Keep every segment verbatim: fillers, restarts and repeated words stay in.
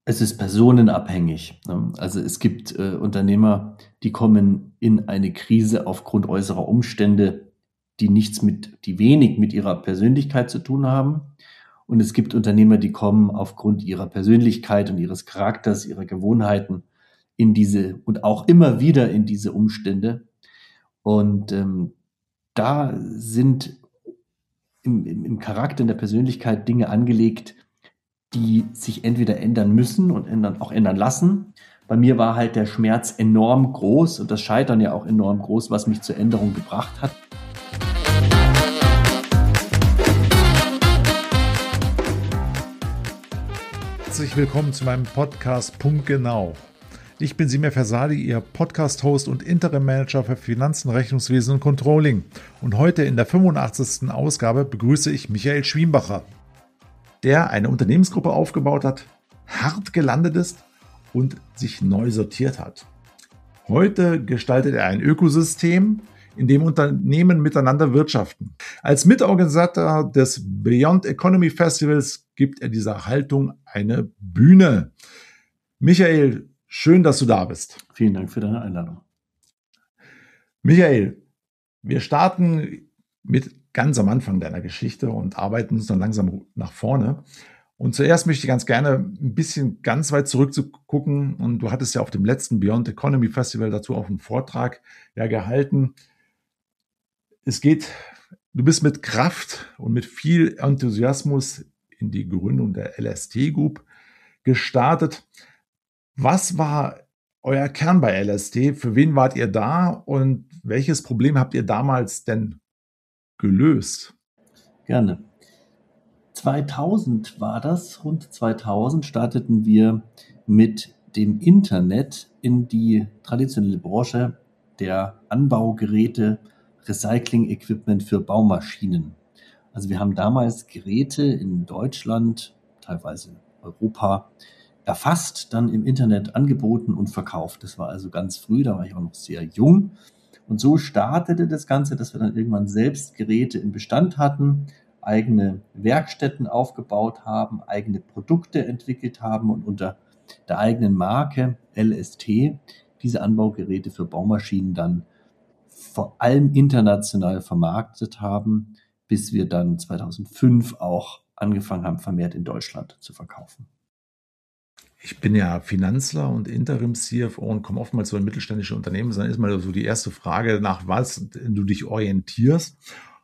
Es ist personenabhängig, ne? Also, es gibt, äh, Unternehmer, die kommen in eine Krise aufgrund äußerer Umstände, die nichts mit die wenig mit ihrer Persönlichkeit zu tun haben. Und es gibt Unternehmer, die kommen aufgrund ihrer Persönlichkeit und ihres Charakters, ihrer Gewohnheiten in diese und auch immer wieder in diese Umstände. Und, ähm, da sind im im im Charakter, in der Persönlichkeit Dinge angelegt, die sich entweder ändern müssen und ändern auch ändern lassen. Bei mir war halt der Schmerz enorm groß und das Scheitern ja auch enorm groß, was mich zur Änderung gebracht hat. Herzlich willkommen zu meinem Podcast Punkt Genau. Ich bin Simir Fersali, Ihr Podcast-Host und Interim-Manager für Finanzen, Rechnungswesen und Controlling. Und heute in der fünfundachtzigsten Ausgabe begrüße ich Michael Schwiembacher, der eine Unternehmensgruppe aufgebaut hat, hart gelandet ist und sich neu sortiert hat. Heute gestaltet er ein Ökosystem, in dem Unternehmen miteinander wirtschaften. Als Mitorganisator des Beyond Economy Festivals gibt er dieser Haltung eine Bühne. Michael, schön, dass du da bist. Vielen Dank für deine Einladung. Michael, wir starten mit ganz am Anfang deiner Geschichte und arbeiten uns dann langsam nach vorne. Und zuerst möchte ich ganz gerne ein bisschen ganz weit zurückzugucken. Und du hattest ja auf dem letzten Beyond Economy Festival dazu auch einen Vortrag ja gehalten. Es geht, du bist mit Kraft und mit viel Enthusiasmus in die Gründung der L S T Group gestartet. Was war euer Kern bei L S T? Für wen wart ihr da und welches Problem habt ihr damals denn gelöst? Gerne. zweitausend war das, rund zweitausend starteten wir mit dem Internet in die traditionelle Branche der Anbaugeräte, Recycling-Equipment für Baumaschinen. Also wir haben damals Geräte in Deutschland, teilweise Europa, erfasst, dann im Internet angeboten und verkauft. Das war also ganz früh, da war ich auch noch sehr jung. Und so startete das Ganze, dass wir dann irgendwann selbst Geräte im Bestand hatten, eigene Werkstätten aufgebaut haben, eigene Produkte entwickelt haben und unter der eigenen Marke L S T diese Anbaugeräte für Baumaschinen dann vor allem international vermarktet haben, bis wir dann zweitausendfünf auch angefangen haben, vermehrt in Deutschland zu verkaufen. Ich bin ja Finanzler und Interim-C F O und komme oftmals so in mittelständische Unternehmen. Dann ist mal so die erste Frage, nach was du dich orientierst.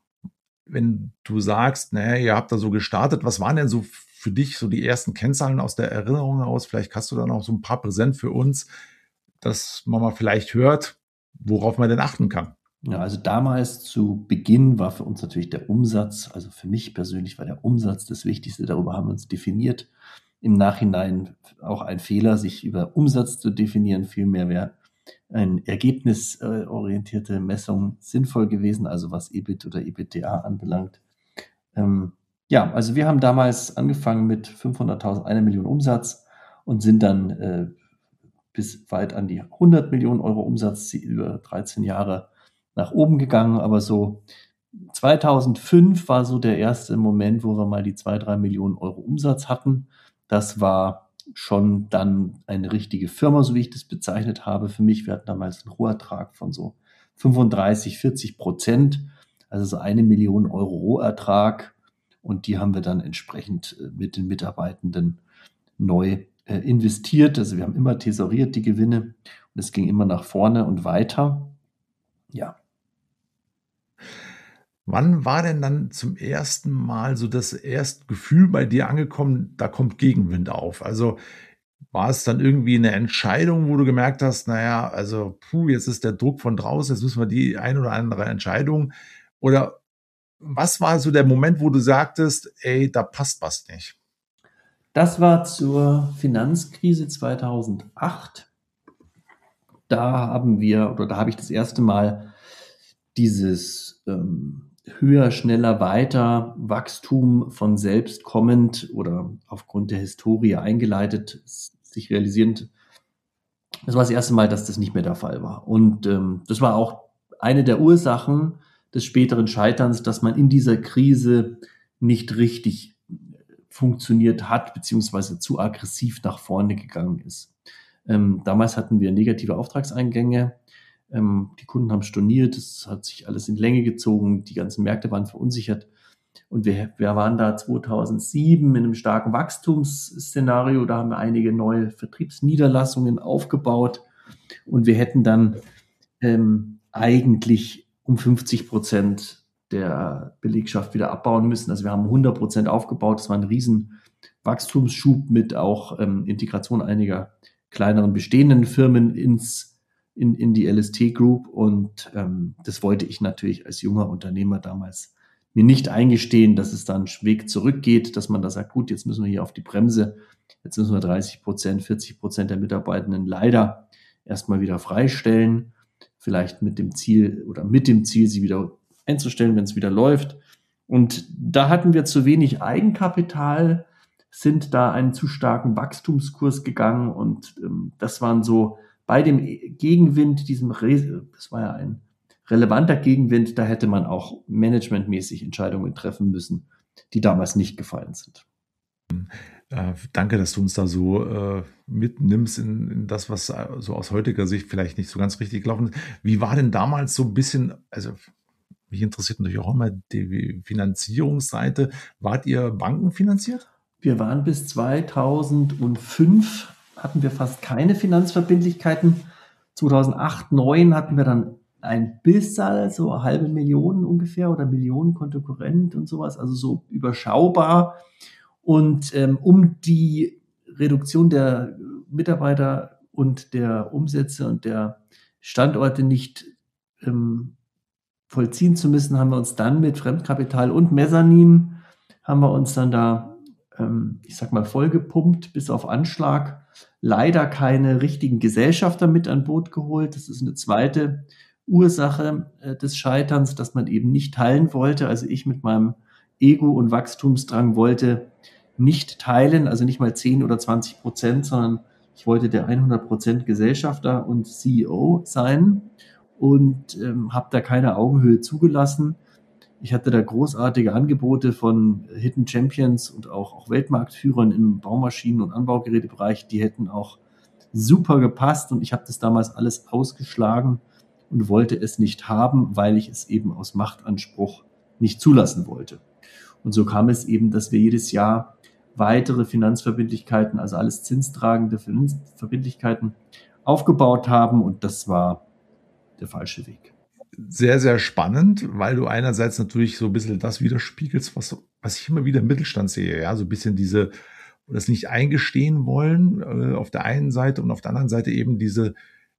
Wenn du sagst, naja, ihr habt da so gestartet, was waren denn so für dich so die ersten Kennzahlen aus der Erinnerung heraus? Vielleicht hast du da noch so ein paar präsent für uns, dass man mal vielleicht hört, worauf man denn achten kann. Ja, also damals zu Beginn war für uns natürlich der Umsatz, also für mich persönlich war der Umsatz das Wichtigste, darüber haben wir uns definiert. Im Nachhinein auch ein Fehler, sich über Umsatz zu definieren, vielmehr wäre eine ergebnisorientierte Messung sinnvoll gewesen, also was E B I T oder EBITDA anbelangt. Ähm, ja, also wir haben damals angefangen mit fünfhunderttausend, eine Million Umsatz und sind dann äh, bis weit an die hundert Millionen Euro Umsatz über dreizehn Jahre nach oben gegangen, aber so zweitausendfünf war so der erste Moment, wo wir mal die zwei, drei Millionen Euro Umsatz hatten. Das war schon dann eine richtige Firma, so wie ich das bezeichnet habe. Für mich, wir hatten damals einen Rohertrag von so fünfunddreißig, vierzig Prozent, also so eine Million Euro Rohertrag. Und die haben wir dann entsprechend mit den Mitarbeitenden neu äh, investiert. Also wir haben immer tesoriert die Gewinne und es ging immer nach vorne und weiter. Ja. Wann war denn dann zum ersten Mal so das erste Gefühl bei dir angekommen, da kommt Gegenwind auf? Also war es dann irgendwie eine Entscheidung, wo du gemerkt hast, naja, also puh, jetzt ist der Druck von draußen, jetzt müssen wir die ein oder andere Entscheidung. Oder was war so der Moment, wo du sagtest, ey, da passt was nicht? Das war zur Finanzkrise zweitausendacht. Da haben wir, oder da habe ich das erste Mal dieses ähm, höher, schneller, weiter Wachstum von selbst kommend oder aufgrund der Historie eingeleitet, sich realisierend. Das war das erste Mal, dass das nicht mehr der Fall war. Und ähm, das war auch eine der Ursachen des späteren Scheiterns, dass man in dieser Krise nicht richtig funktioniert hat, beziehungsweise zu aggressiv nach vorne gegangen ist. Ähm, damals hatten wir negative Auftragseingänge. Ähm, die Kunden haben storniert, es hat sich alles in Länge gezogen, die ganzen Märkte waren verunsichert. Und wir, wir waren da zweitausendsieben in einem starken Wachstumsszenario. Da haben wir einige neue Vertriebsniederlassungen aufgebaut. Und wir hätten dann ähm, eigentlich um fünfzig Prozent der Belegschaft wieder abbauen müssen. Also wir haben hundert Prozent aufgebaut. Das war ein riesen Wachstumsschub mit auch ähm, Integration einiger kleineren bestehenden Firmen ins, in, in die L S T Group. Und ähm, das wollte ich natürlich als junger Unternehmer damals mir nicht eingestehen, dass es da einen Weg zurückgeht, dass man da sagt, gut, jetzt müssen wir hier auf die Bremse, jetzt müssen wir dreißig Prozent, vierzig Prozent der Mitarbeitenden leider erstmal wieder freistellen, vielleicht mit dem Ziel oder mit dem Ziel, sie wieder einzustellen, wenn es wieder läuft. Und da hatten wir zu wenig Eigenkapital, sind da einen zu starken Wachstumskurs gegangen und ähm, das waren so bei dem Gegenwind, diesem, Re- das war ja ein relevanter Gegenwind, da hätte man auch managementmäßig Entscheidungen treffen müssen, die damals nicht gefallen sind. Äh, danke, dass du uns da so äh, mitnimmst in, in das, was äh, so aus heutiger Sicht vielleicht nicht so ganz richtig gelaufen ist. Wie war denn damals so ein bisschen, also mich interessiert natürlich auch immer die Finanzierungsseite. Wart ihr bankenfinanziert? Wir waren bis zweitausendfünf, hatten wir fast keine Finanzverbindlichkeiten. zweitausendacht, zweitausendneun hatten wir dann ein bisschen, so eine halbe Million ungefähr oder Millionen Kontokorrent und sowas, also so überschaubar. Und ähm, um die Reduktion der Mitarbeiter und der Umsätze und der Standorte nicht ähm, vollziehen zu müssen, haben wir uns dann mit Fremdkapital und Mezzanin, haben wir uns dann da, ähm, ich sag mal, vollgepumpt bis auf Anschlag. Leider keine richtigen Gesellschafter mit an Boot geholt. Das ist eine zweite Ursache äh, des Scheiterns, dass man eben nicht teilen wollte. Also ich mit meinem Ego und Wachstumsdrang wollte nicht teilen, also nicht mal zehn oder zwanzig Prozent, sondern ich wollte der hundert Prozent Gesellschafter und C E O sein und ähm, habe da keine Augenhöhe zugelassen. Ich hatte da großartige Angebote von Hidden Champions und auch, auch Weltmarktführern im Baumaschinen- und Anbaugerätebereich, die hätten auch super gepasst und ich habe das damals alles ausgeschlagen und wollte es nicht haben, weil ich es eben aus Machtanspruch nicht zulassen wollte. Und so kam es eben, dass wir jedes Jahr weitere Finanzverbindlichkeiten, also alles zinstragende Verbindlichkeiten aufgebaut haben und das war der falsche Weg. Sehr, sehr spannend, weil du einerseits natürlich so ein bisschen das widerspiegelst, was, was ich immer wieder im Mittelstand sehe, ja, so ein bisschen diese, das nicht eingestehen wollen äh, auf der einen Seite und auf der anderen Seite eben diese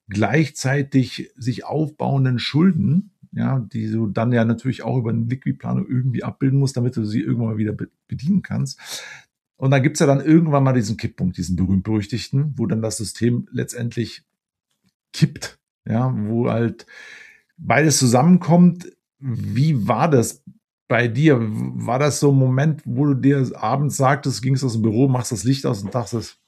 gleichzeitig sich aufbauenden Schulden, ja, die du dann ja natürlich auch über eine Liquidplanung irgendwie abbilden musst, damit du sie irgendwann mal wieder be- bedienen kannst. Und dann gibt's ja dann irgendwann mal diesen Kipppunkt, diesen berühmt-berüchtigten, wo dann das System letztendlich kippt, ja, wo halt beides zusammenkommt. Wie war das bei dir? War das so ein Moment, wo du dir abends sagtest, gingst aus dem Büro, machst das Licht aus und dachtest,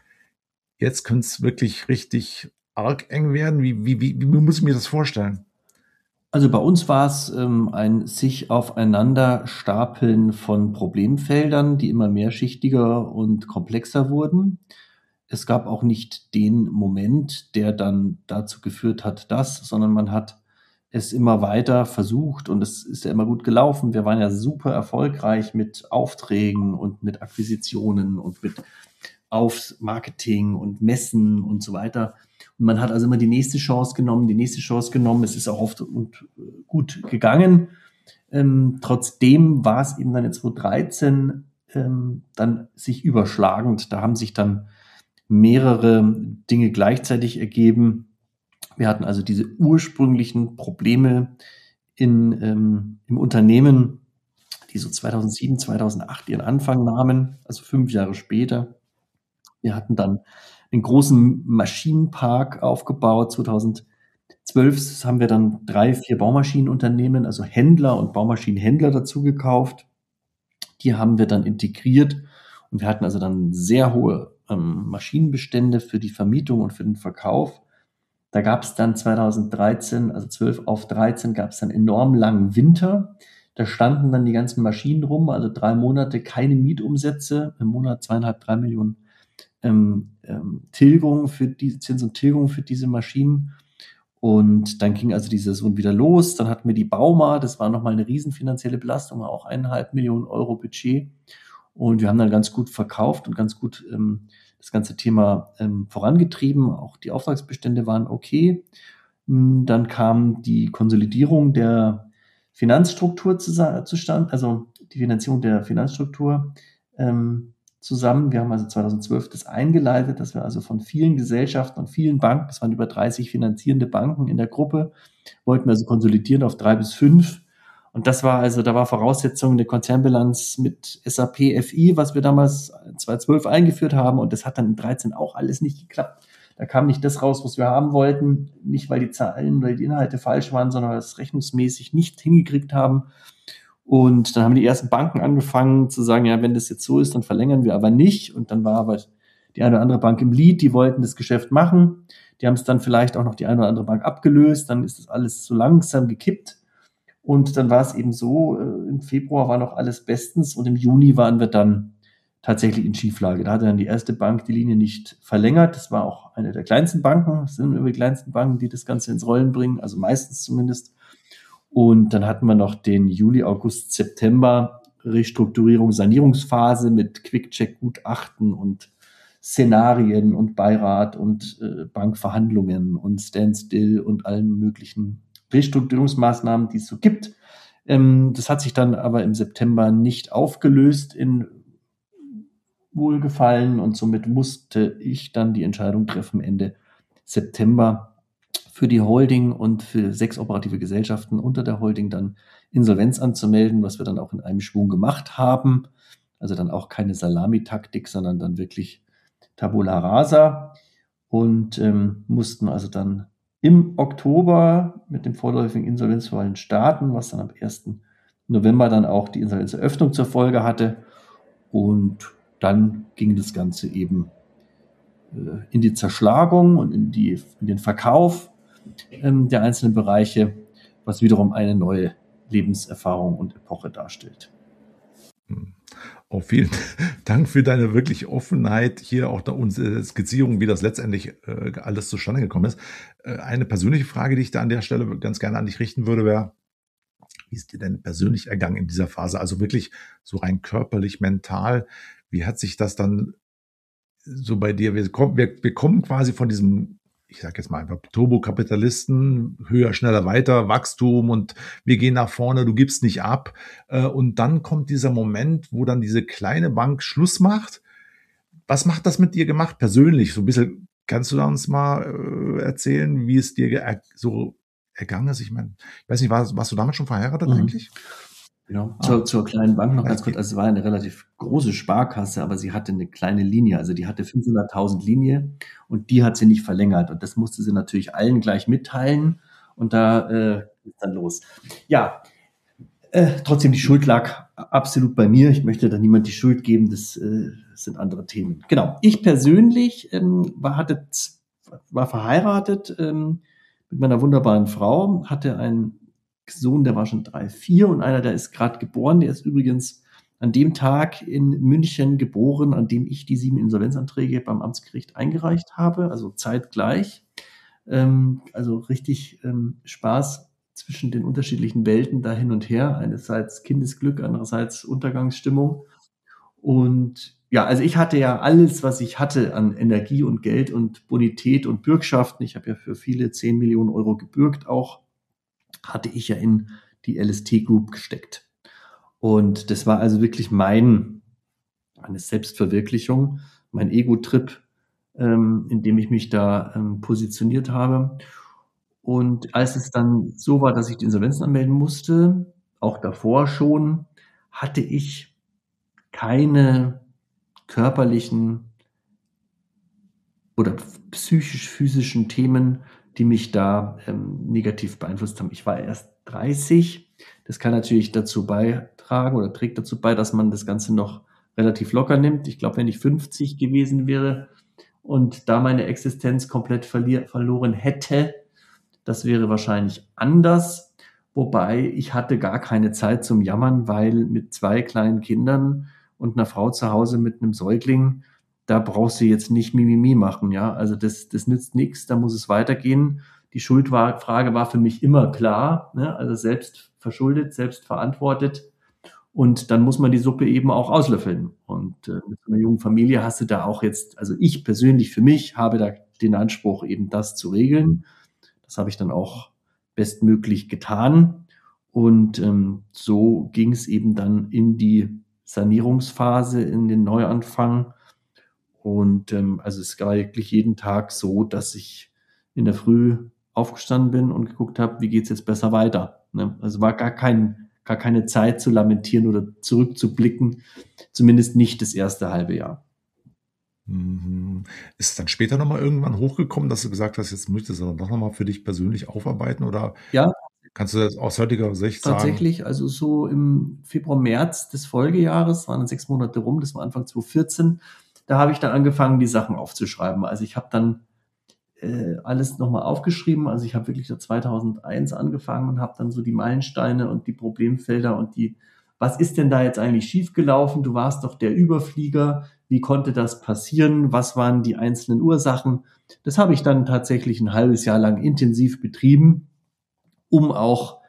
jetzt könnte es wirklich richtig arg eng werden? Wie, wie, wie, wie muss ich mir das vorstellen? Also bei uns war es ähm, ein sich aufeinander stapeln von Problemfeldern, die immer mehrschichtiger und komplexer wurden. Es gab auch nicht den Moment, der dann dazu geführt hat, dass, sondern man hat es immer weiter versucht und es ist ja immer gut gelaufen. Wir waren ja super erfolgreich mit Aufträgen und mit Akquisitionen und mit aufs Marketing und Messen und so weiter. Und man hat also immer die nächste Chance genommen, die nächste Chance genommen. Es ist auch oft und gut gegangen. Ähm, trotzdem war es eben dann in zweitausenddreizehn ähm, dann sich überschlagend. Da haben sich dann mehrere Dinge gleichzeitig ergeben. Wir hatten also diese ursprünglichen Probleme in, ähm, im Unternehmen, die so zweitausendsieben, zweitausendacht ihren Anfang nahmen, also fünf Jahre später. Wir hatten dann einen großen Maschinenpark aufgebaut. zweitausendzwölf haben wir dann drei, vier Baumaschinenunternehmen, also Händler und Baumaschinenhändler dazu gekauft. Die haben wir dann integriert und wir hatten also dann sehr hohe ähm, Maschinenbestände für die Vermietung und für den Verkauf. Da gab es dann zweitausenddreizehn, also zwölf auf dreizehn, gab es dann enorm langen Winter. Da standen dann die ganzen Maschinen rum, also drei Monate keine Mietumsätze, im Monat zweieinhalb, drei Millionen ähm, ähm, Tilgung für die Zins und Tilgung für diese Maschinen. Und dann ging also die Saison wieder los. Dann hatten wir die Bauma, das war nochmal eine riesen finanzielle Belastung, auch eineinhalb Millionen Euro Budget. Und wir haben dann ganz gut verkauft und ganz gut ähm, das ganze Thema ähm, vorangetrieben. Auch die Auftragsbestände waren okay. Dann kam die Konsolidierung der Finanzstruktur zustande, also die Finanzierung der Finanzstruktur ähm, zusammen. Wir haben also zweitausendzwölf das eingeleitet, dass wir also von vielen Gesellschaften und vielen Banken, es waren über dreißig finanzierende Banken in der Gruppe, wollten wir also konsolidieren auf drei bis fünf. Und das war also, da war Voraussetzung eine Konzernbilanz mit S A P F I, was wir damals zweitausendzwölf eingeführt haben. Und das hat dann in dreizehn auch alles nicht geklappt. Da kam nicht das raus, was wir haben wollten. Nicht, weil die Zahlen oder die Inhalte falsch waren, sondern weil wir es rechnungsmäßig nicht hingekriegt haben. Und dann haben die ersten Banken angefangen zu sagen, ja, wenn das jetzt so ist, dann verlängern wir aber nicht. Und dann war aber die eine oder andere Bank im Lead, die wollten das Geschäft machen. Die haben es dann vielleicht auch noch die eine oder andere Bank abgelöst. Dann ist das alles so langsam gekippt. Und dann war es eben so, im Februar war noch alles bestens und im Juni waren wir dann tatsächlich in Schieflage. Da hatte dann die erste Bank die Linie nicht verlängert. Das war auch eine der kleinsten Banken. Das sind immer die kleinsten Banken, die das Ganze ins Rollen bringen, also meistens zumindest. Und dann hatten wir noch den Juli, August, September Restrukturierung, Sanierungsphase mit Quick-Check-Gutachten und Szenarien und Beirat und äh, Bankverhandlungen und Standstill und allen möglichen Restrukturierungsmaßnahmen, die es so gibt. Ähm, das hat sich dann aber im September nicht aufgelöst in Wohlgefallen und somit musste ich dann die Entscheidung treffen, Ende September für die Holding und für sechs operative Gesellschaften unter der Holding dann Insolvenz anzumelden, was wir dann auch in einem Schwung gemacht haben. Also dann auch keine Salamitaktik, sondern dann wirklich Tabula rasa und ähm, mussten also dann im Oktober mit dem vorläufigen Insolvenzverfahren starten, was dann am ersten November dann auch die Insolvenzeröffnung zur Folge hatte. Und dann ging das Ganze eben äh, in die Zerschlagung und in, die, in den Verkauf ähm, der einzelnen Bereiche, was wiederum eine neue Lebenserfahrung und Epoche darstellt. Oh, vielen Dank für deine wirklich Offenheit, hier auch da unsere Skizzierung, wie das letztendlich äh, alles zustande gekommen ist. Äh, eine persönliche Frage, die ich da an der Stelle ganz gerne an dich richten würde, wäre, wie ist dir denn persönlich ergangen in dieser Phase? Also wirklich so rein körperlich, mental. Wie hat sich das dann so bei dir, wir kommen, wir, wir kommen quasi von diesem, ich sage jetzt mal einfach Turbokapitalisten, höher, schneller, weiter, Wachstum und wir gehen nach vorne, du gibst nicht ab. Und dann kommt dieser Moment, wo dann diese kleine Bank Schluss macht. Was macht das mit dir gemacht persönlich? So ein bisschen, kannst du da uns mal erzählen, wie es dir so ergangen ist? Ich meine, ich weiß nicht, warst, warst du damals schon verheiratet mhm. eigentlich? Genau. Ah. Zur, zur kleinen Bank noch ganz kurz. Also es war eine relativ große Sparkasse, aber sie hatte eine kleine Linie. Also die hatte fünfhunderttausend Linie und die hat sie nicht verlängert. Und das musste sie natürlich allen gleich mitteilen. Und da äh, ist dann los. Ja, äh, trotzdem, die Schuld lag absolut bei mir. Ich möchte da niemand die Schuld geben. Das äh, sind andere Themen. Genau. Ich persönlich ähm, war, hatte, war verheiratet ähm, mit meiner wunderbaren Frau, hatte einen Sohn, der war schon drei, vier und einer, der ist gerade geboren. Der ist übrigens an dem Tag in München geboren, an dem ich die sieben Insolvenzanträge beim Amtsgericht eingereicht habe, also zeitgleich. Ähm, also richtig ähm, Spaß zwischen den unterschiedlichen Welten da hin und her. Einerseits Kindesglück, andererseits Untergangsstimmung. Und ja, also ich hatte ja alles, was ich hatte an Energie und Geld und Bonität und Bürgschaften. Ich habe ja für viele zehn Millionen Euro gebürgt auch. Hatte ich ja in die L S T Group gesteckt. Und das war also wirklich mein, meine Selbstverwirklichung, mein Ego-Trip, ähm, in dem ich mich da ähm, positioniert habe. Und als es dann so war, dass ich die Insolvenzen anmelden musste, auch davor schon, hatte ich keine körperlichen oder psychisch-physischen Themen, die mich da ähm, negativ beeinflusst haben. Ich war erst dreißig. Das kann natürlich dazu beitragen oder trägt dazu bei, dass man das Ganze noch relativ locker nimmt. Ich glaube, wenn ich fünfzig gewesen wäre und da meine Existenz komplett verlier- verloren hätte, das wäre wahrscheinlich anders. Wobei ich hatte gar keine Zeit zum Jammern, weil mit zwei kleinen Kindern und einer Frau zu Hause mit einem Säugling, da brauchst du jetzt nicht Mimimi machen, ja. Also das, das nützt nichts, da muss es weitergehen. Die Schuldfrage war für mich immer klar, ne? Also selbst verschuldet, selbst verantwortet. Und dann muss man die Suppe eben auch auslöffeln. Und äh, mit so einer jungen Familie hast du da auch jetzt, also ich persönlich für mich habe da den Anspruch, eben das zu regeln. Das habe ich dann auch bestmöglich getan. Und ähm, so ging es eben dann in die Sanierungsphase, in den Neuanfang. Und ähm, also es war wirklich jeden Tag so, dass ich in der Früh aufgestanden bin und geguckt habe, wie geht's jetzt besser weiter. Ne? Also war gar kein, gar keine Zeit zu lamentieren oder zurückzublicken, zumindest nicht das erste halbe Jahr. Mhm. Ist es dann später nochmal irgendwann hochgekommen, dass du gesagt hast, jetzt möchtest du das doch nochmal für dich persönlich aufarbeiten? Oder Ja, kannst du das aus heutiger Sicht sagen? tatsächlich, also so im Februar, März des Folgejahres, waren dann sechs Monate rum, das war Anfang zwanzig vierzehn, da habe ich dann angefangen, die Sachen aufzuschreiben. Also ich habe dann äh, alles nochmal aufgeschrieben. Also ich habe wirklich da zweitausendeins angefangen und habe dann so die Meilensteine und die Problemfelder und die, was ist denn da jetzt eigentlich schiefgelaufen? Du warst doch der Überflieger. Wie konnte das passieren? Was waren die einzelnen Ursachen? Das habe ich dann tatsächlich ein halbes Jahr lang intensiv betrieben, um auch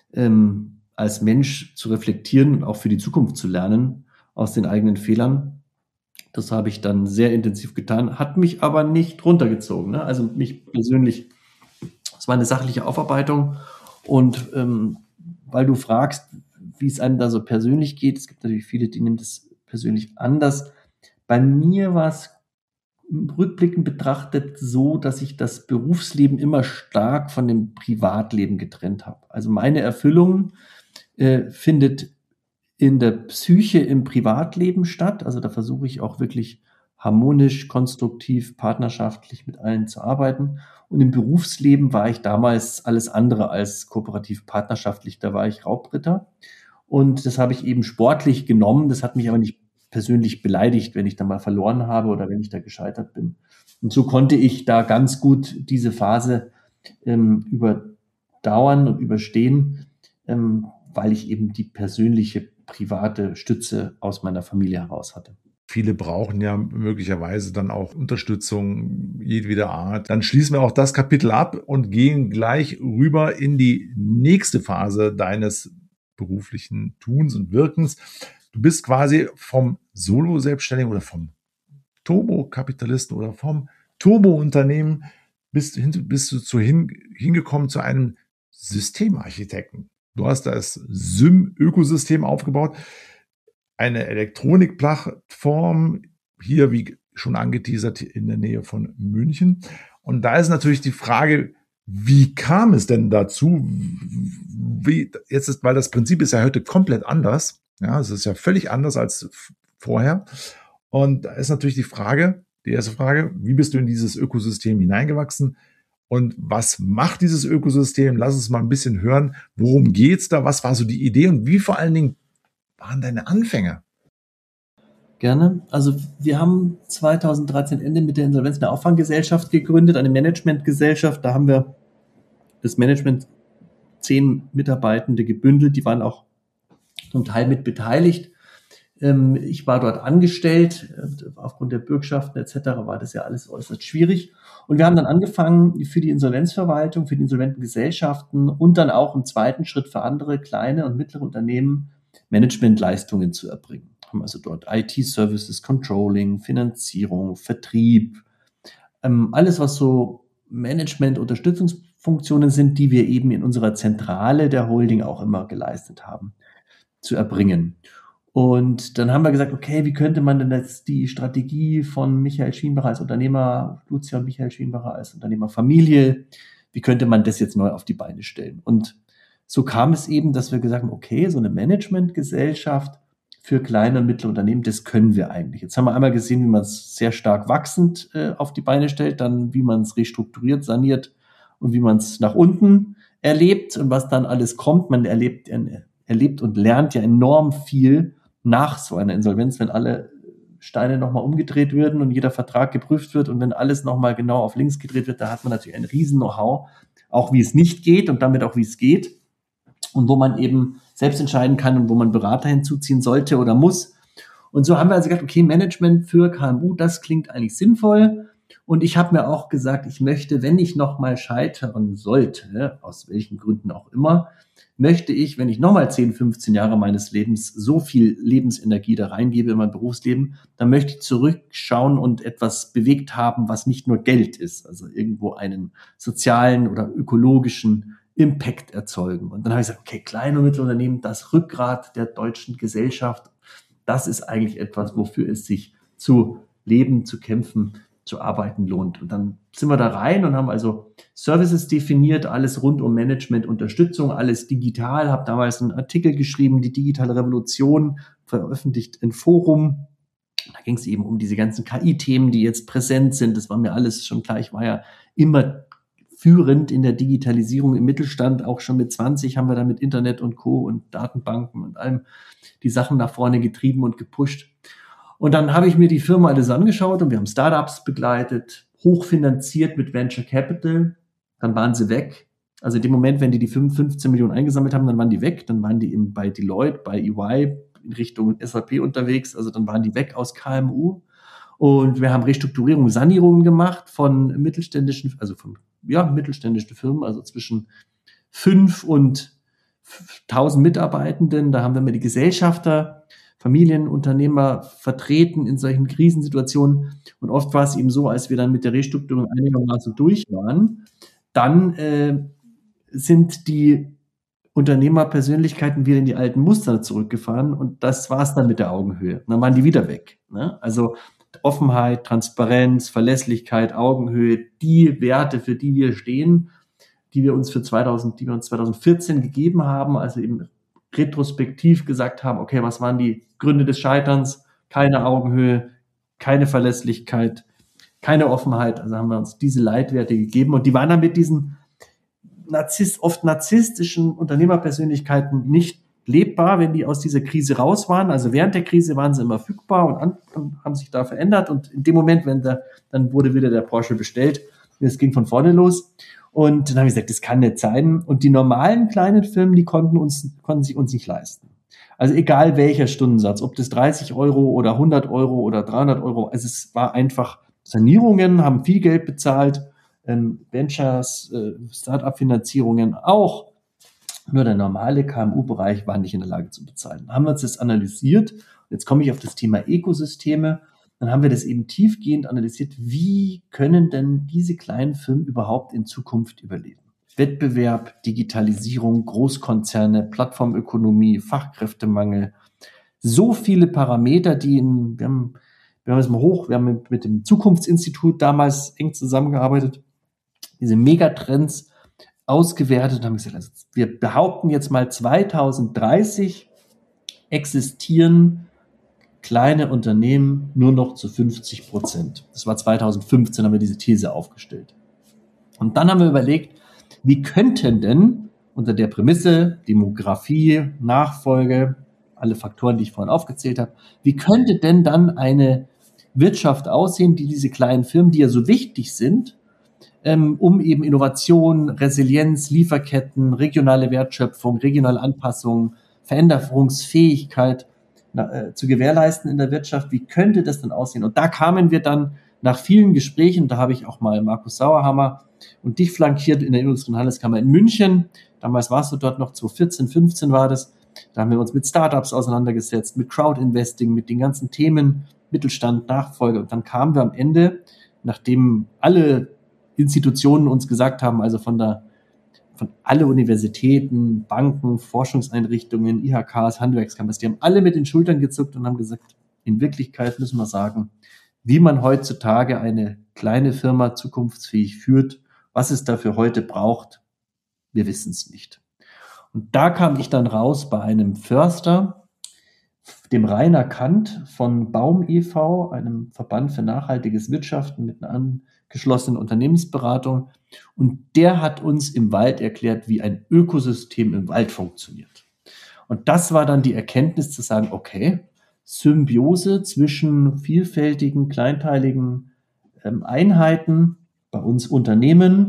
ähm, als Mensch zu reflektieren und auch für die Zukunft zu lernen aus den eigenen Fehlern. Das habe ich dann sehr intensiv getan, hat mich aber nicht runtergezogen. Ne? Also mich persönlich, es war eine sachliche Aufarbeitung. Und ähm, weil du fragst, wie es einem da so persönlich geht, es gibt natürlich viele, die nehmen das persönlich anders. Bei mir war es rückblickend betrachtet so, dass ich das Berufsleben immer stark von dem Privatleben getrennt habe. Also meine Erfüllung äh, findet in der Psyche im Privatleben statt. Also da versuche ich auch wirklich harmonisch, konstruktiv, partnerschaftlich mit allen zu arbeiten. Und im Berufsleben war ich damals alles andere als kooperativ partnerschaftlich. Da war ich Raubritter. Und das habe ich eben sportlich genommen. Das hat mich aber nicht persönlich beleidigt, wenn ich da mal verloren habe oder wenn ich da gescheitert bin. Und so konnte ich da ganz gut diese Phase ähm, überdauern und überstehen, ähm, weil ich eben die persönliche private Stütze aus meiner Familie heraus hatte. Viele brauchen ja möglicherweise dann auch Unterstützung jedweder Art. Dann schließen wir auch das Kapitel ab und gehen gleich rüber in die nächste Phase deines beruflichen Tuns und Wirkens. Du bist quasi vom Solo-Selbstständigen oder vom Turbo-Kapitalisten oder vom Turbo-Unternehmen bist, hin, bist du zu hin, hingekommen zu einem Systemarchitekten. Du hast das S Y M-Ökosystem aufgebaut, eine Elektronikplattform, hier wie schon angeteasert in der Nähe von München. Und da ist natürlich die Frage, wie kam es denn dazu? Wie, jetzt ist, weil das Prinzip ist ja heute komplett anders. Ja, es ist ja völlig anders als vorher. Und da ist natürlich die Frage, die erste Frage, wie bist du in dieses Ökosystem hineingewachsen? Und was macht dieses Ökosystem? Lass uns mal ein bisschen hören, worum geht's da? Was war so die Idee und wie vor allen Dingen waren deine Anfänge? Gerne. Also wir haben zweitausenddreizehn Ende mit der Insolvenz eine Auffanggesellschaft gegründet, eine Managementgesellschaft. Da haben wir das Management zehn Mitarbeitende gebündelt, die waren auch zum Teil mit beteiligt. Ich war dort angestellt, aufgrund der Bürgschaften et cetera war das ja alles äußerst schwierig. Und wir haben dann angefangen, für die Insolvenzverwaltung, für die insolventen Gesellschaften und dann auch im zweiten Schritt für andere kleine und mittlere Unternehmen Managementleistungen zu erbringen. Wir haben also dort I T-Services, Controlling, Finanzierung, Vertrieb, alles, was so Management-Unterstützungsfunktionen sind, die wir eben in unserer Zentrale der Holding auch immer geleistet haben, zu erbringen. Und dann haben wir gesagt, okay, wie könnte man denn jetzt die Strategie von Michael Schienbacher als Unternehmer, Lucia und Michael Schienbacher als Unternehmerfamilie, wie könnte man das jetzt neu auf die Beine stellen? Und so kam es eben, dass wir gesagt haben, okay, so eine Managementgesellschaft für kleine und mittlere Unternehmen, das können wir eigentlich. Jetzt haben wir einmal gesehen, wie man es sehr stark wachsend äh, auf die Beine stellt, dann wie man es restrukturiert, saniert und wie man es nach unten erlebt und was dann alles kommt. Man erlebt, erlebt und lernt ja enorm viel nach so einer Insolvenz, wenn alle Steine nochmal umgedreht würden und jeder Vertrag geprüft wird und wenn alles nochmal genau auf links gedreht wird, da hat man natürlich ein riesen Know-how, auch wie es nicht geht und damit auch wie es geht. und wo man eben selbst entscheiden kann und wo man Berater hinzuziehen sollte oder muss. Und so haben wir also gesagt, okay, Management für K M U, das klingt eigentlich sinnvoll. Und ich habe mir auch gesagt, ich möchte, wenn ich nochmal scheitern sollte, aus welchen Gründen auch immer, möchte ich, wenn ich nochmal zehn, fünfzehn Jahre meines Lebens so viel Lebensenergie da reingebe in mein Berufsleben, dann möchte ich zurückschauen und etwas bewegt haben, was nicht nur Geld ist, also irgendwo einen sozialen oder ökologischen Impact erzeugen. Und dann habe ich gesagt, okay, kleine und mittlere Unternehmen, das Rückgrat der deutschen Gesellschaft, das ist eigentlich etwas, wofür es sich zu leben, zu kämpfen, zu arbeiten lohnt. Und dann sind wir da rein und haben also Services definiert, alles rund um Management, Unterstützung, alles digital. Habe damals einen Artikel geschrieben, die digitale Revolution, veröffentlicht in Forum. Da ging es eben um diese ganzen K I-Themen, die jetzt präsent sind. Das war mir alles schon klar. Ich war ja immer führend in der Digitalisierung im Mittelstand. Auch schon mit zwanzig haben wir da mit Internet und Co. und Datenbanken und allem die Sachen nach vorne getrieben und gepusht. Und dann habe ich mir die Firma alles angeschaut und wir haben Startups begleitet, hochfinanziert mit Venture Capital. Dann waren sie weg. Also in dem Moment, wenn die die fünfzehn Millionen eingesammelt haben, dann waren die weg. Dann waren die eben bei Deloitte, bei E Y in Richtung S A P unterwegs. Also dann waren die weg aus K M U. Und wir haben Restrukturierung, Sanierungen gemacht von mittelständischen, also von ja, mittelständischen Firmen, also zwischen fünf und tausend Mitarbeitenden. Da haben wir mal die Gesellschafter, Familienunternehmer vertreten in solchen Krisensituationen. Und oft war es eben so, als wir dann mit der Restrukturierung einigermaßen durch waren, dann äh, sind die Unternehmerpersönlichkeiten wieder in die alten Muster zurückgefahren und das war es dann mit der Augenhöhe. Und dann waren die wieder weg. Ne? Also Offenheit, Transparenz, Verlässlichkeit, Augenhöhe, die Werte, für die wir stehen, die wir uns für zweitausend, die wir uns zwanzig vierzehn gegeben haben, also eben retrospektiv gesagt haben, okay, was waren die Gründe des Scheiterns? Keine Augenhöhe, keine Verlässlichkeit, keine Offenheit. Also haben wir uns diese Leitwerte gegeben und die waren dann mit diesen Narzisst, oft narzisstischen Unternehmerpersönlichkeiten nicht lebbar, wenn die aus dieser Krise raus waren. Also während der Krise waren sie immer fügbar und, an, und haben sich da verändert und in dem Moment, wenn der, dann wurde wieder der Porsche bestellt, es ging von vorne los. Und dann habe ich gesagt, das kann nicht sein. Und die normalen kleinen Firmen, die konnten uns, konnten sich uns nicht leisten. Also egal welcher Stundensatz, ob das dreißig Euro oder hundert Euro oder dreihundert Euro, also es war einfach Sanierungen, haben viel Geld bezahlt, ähm, Ventures, äh, Start-up-Finanzierungen auch. Nur der normale K M U-Bereich war nicht in der Lage zu bezahlen. Dann haben wir uns das analysiert. Jetzt komme ich auf das Thema Ökosysteme. Dann haben wir das eben tiefgehend analysiert. Wie können denn diese kleinen Firmen überhaupt in Zukunft überleben? Wettbewerb, Digitalisierung, Großkonzerne, Plattformökonomie, Fachkräftemangel. So viele Parameter, die in, wir haben, wir haben das mal hoch, wir haben mit, mit dem Zukunftsinstitut damals eng zusammengearbeitet, diese Megatrends ausgewertet und haben gesagt, also wir behaupten jetzt mal zweitausenddreißig existieren kleine Unternehmen nur noch zu fünfzig Prozent. Das war zweitausendfünfzehn, haben wir diese These aufgestellt. Und dann haben wir überlegt, wie könnten denn unter der Prämisse Demografie, Nachfolge, alle Faktoren, die ich vorhin aufgezählt habe, wie könnte denn dann eine Wirtschaft aussehen, die diese kleinen Firmen, die ja so wichtig sind, ähm, um eben Innovation, Resilienz, Lieferketten, regionale Wertschöpfung, regionale Anpassung, Veränderungsfähigkeit zu gewährleisten in der Wirtschaft, wie könnte das denn aussehen? Und da kamen wir dann nach vielen Gesprächen, da habe ich auch mal Markus Sauerhammer und dich flankiert in der Industrie- und Handelskammer in München. Damals warst du dort noch, zweitausendvierzehn, fünfzehn war das. Da haben wir uns mit Startups auseinandergesetzt, mit Crowdinvesting, mit den ganzen Themen Mittelstand, Nachfolge. Und dann kamen wir am Ende, nachdem alle Institutionen uns gesagt haben, also von der von alle Universitäten, Banken, Forschungseinrichtungen, I H Ks, Handwerkskammers, die haben alle mit den Schultern gezuckt und haben gesagt, in Wirklichkeit müssen wir sagen, wie man heutzutage eine kleine Firma zukunftsfähig führt, was es dafür heute braucht, wir wissen es nicht. Und da kam ich dann raus bei einem Förster, dem Rainer Kant von Baum e V, einem Verband für nachhaltiges Wirtschaften mit einer angeschlossenen Unternehmensberatung. Und der hat uns im Wald erklärt, wie ein Ökosystem im Wald funktioniert. Und das war dann die Erkenntnis zu sagen, okay, Symbiose zwischen vielfältigen, kleinteiligen ähm, Einheiten, bei uns Unternehmen,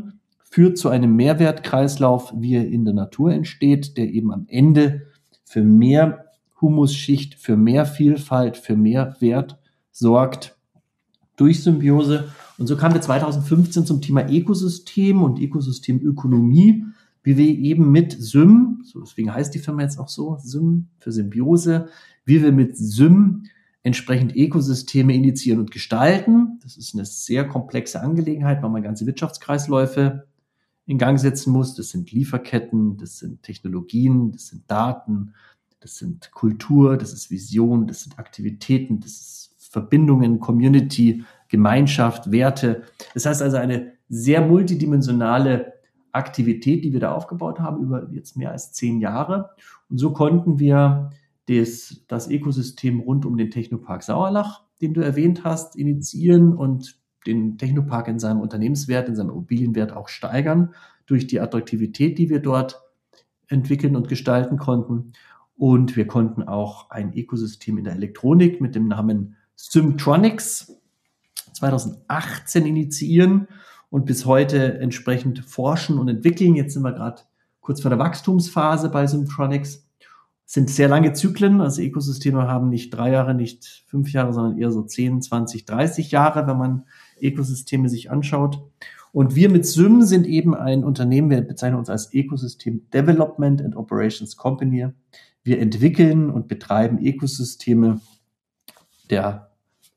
führt zu einem Mehrwertkreislauf, wie er in der Natur entsteht, der eben am Ende für mehr Humusschicht, für mehr Vielfalt, für mehr Wert sorgt durch Symbiose. Und so kamen wir zweitausendfünfzehn zum Thema Ökosystem und Ökosystemökonomie, wie wir eben mit Sym, so deswegen heißt die Firma jetzt auch so, Sym für Symbiose, wie wir mit Sym entsprechend Ökosysteme initiieren und gestalten. Das ist eine sehr komplexe Angelegenheit, weil man ganze Wirtschaftskreisläufe in Gang setzen muss. Das sind Lieferketten, das sind Technologien, das sind Daten, das sind Kultur, das ist Vision, das sind Aktivitäten, das ist Verbindungen, Community, Gemeinschaft, Werte. Das heißt also eine sehr multidimensionale Aktivität, die wir da aufgebaut haben über jetzt mehr als zehn Jahre. Und so konnten wir das, das Ökosystem rund um den Technopark Sauerlach, den du erwähnt hast, initiieren und den Technopark in seinem Unternehmenswert, in seinem Immobilienwert auch steigern durch die Attraktivität, die wir dort entwickeln und gestalten konnten. Und wir konnten auch ein Ökosystem in der Elektronik mit dem Namen Symtronics zweitausendachtzehn initiieren und bis heute entsprechend forschen und entwickeln. Jetzt sind wir gerade kurz vor der Wachstumsphase bei Symtronics. Es sind sehr lange Zyklen, also Ökosysteme haben nicht drei Jahre, nicht fünf Jahre, sondern eher so zehn, zwanzig, dreißig Jahre, wenn man Ökosysteme sich anschaut. Und wir mit Sym sind eben ein Unternehmen, wir bezeichnen uns als Ecosystem Development and Operations Company. Wir entwickeln und betreiben Ökosysteme der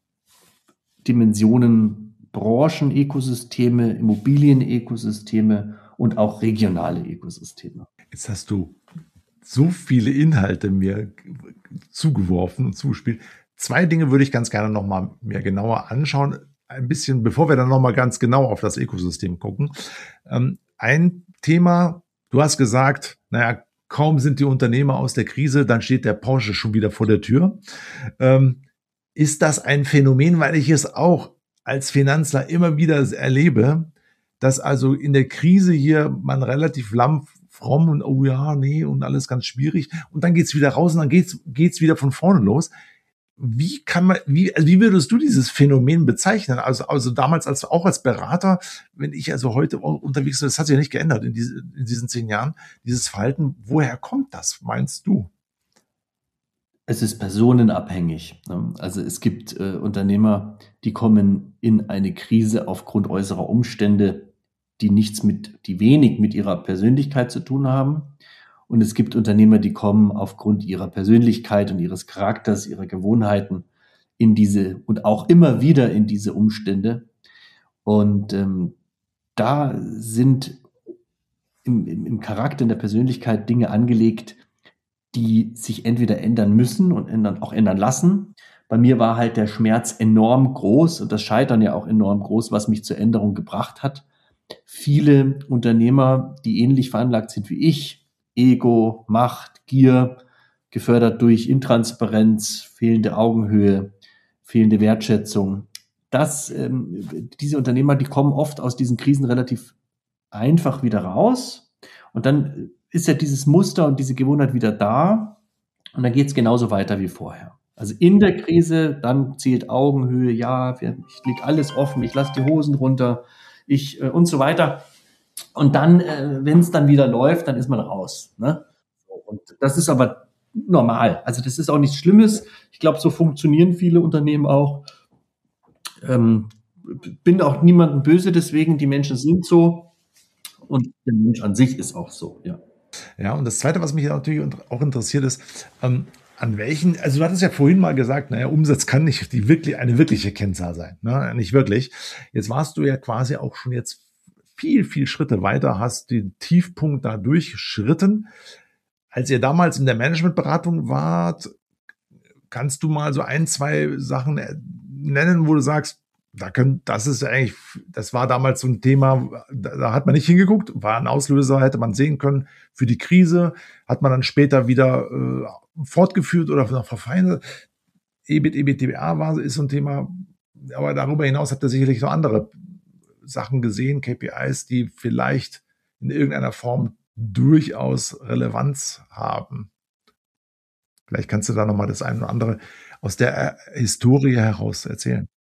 Dimensionen Branchen-Ökosysteme, Immobilien-Ökosysteme und auch regionale Ökosysteme. Jetzt hast du so viele Inhalte mir zugeworfen und zugespielt. Zwei Dinge würde ich ganz gerne noch mal mir genauer anschauen. Ein bisschen, bevor wir dann noch mal ganz genau auf das Ökosystem gucken. Ähm, ein Thema, du hast gesagt, naja, kaum sind die Unternehmer aus der Krise, dann steht der Porsche schon wieder vor der Tür. Ähm, ist das ein Phänomen, weil ich es auch als Finanzler immer wieder erlebe, dass also in der Krise hier man relativ lamm, fromm und oh ja, nee und alles ganz schwierig und dann geht's wieder raus und dann geht's geht's wieder von vorne los. Wie kann man, wie, also wie würdest du dieses Phänomen bezeichnen? Also, also damals als auch als Berater, wenn ich also heute unterwegs bin, das hat sich ja nicht geändert in, diese, in diesen zehn Jahren, dieses Verhalten. Woher kommt das, meinst du? Es ist personenabhängig. Ne? Also es gibt äh, Unternehmer, die kommen in eine Krise aufgrund äußerer Umstände, die nichts mit, die wenig mit ihrer Persönlichkeit zu tun haben. Und es gibt Unternehmer, die kommen aufgrund ihrer Persönlichkeit und ihres Charakters, ihrer Gewohnheiten in diese und auch immer wieder in diese Umstände. Und ähm, da sind im, im, im Charakter, in der Persönlichkeit Dinge angelegt, die sich entweder ändern müssen und ändern, auch ändern lassen. Bei mir war halt der Schmerz enorm groß und das Scheitern ja auch enorm groß, was mich zur Änderung gebracht hat. Viele Unternehmer, die ähnlich veranlagt sind wie ich, Ego, Macht, Gier, gefördert durch Intransparenz, fehlende Augenhöhe, fehlende Wertschätzung. Das, ähm, diese Unternehmer, die kommen oft aus diesen Krisen relativ einfach wieder raus und dann ist ja dieses Muster und diese Gewohnheit wieder da und dann geht es genauso weiter wie vorher. Also in der Krise, dann zählt Augenhöhe, ja, ich lege alles offen, ich lasse die Hosen runter, ich äh, und so weiter. Und dann, äh, wenn es dann wieder läuft, dann ist man raus. Ne? Und das ist aber normal. Also das ist auch nichts Schlimmes. Ich glaube, so funktionieren viele Unternehmen auch. Ähm, bin auch niemandem böse, deswegen die Menschen sind so und der Mensch an sich ist auch so, ja. Ja, und das Zweite, was mich natürlich auch interessiert, ist, ähm, an welchen, also du hattest ja vorhin mal gesagt, naja, Umsatz kann nicht die wirklich, eine wirkliche Kennzahl sein, ne? Nicht wirklich. Jetzt warst du ja quasi auch schon jetzt viel, viel Schritte weiter, hast den Tiefpunkt da durchschritten. Als ihr damals in der Managementberatung wart, kannst du mal so ein, zwei Sachen nennen, wo du sagst, da können, das ist eigentlich, das war damals so ein Thema, da, da hat man nicht hingeguckt, war ein Auslöser, hätte man sehen können für die Krise, hat man dann später wieder äh, fortgeführt oder noch verfeinert. E B I T, E B T B A war, ist so ein Thema, aber darüber hinaus habt ihr sicherlich noch andere Sachen gesehen, K P Is, die vielleicht in irgendeiner Form durchaus Relevanz haben. Vielleicht kannst du da nochmal das eine oder andere aus der Historie heraus erzählen.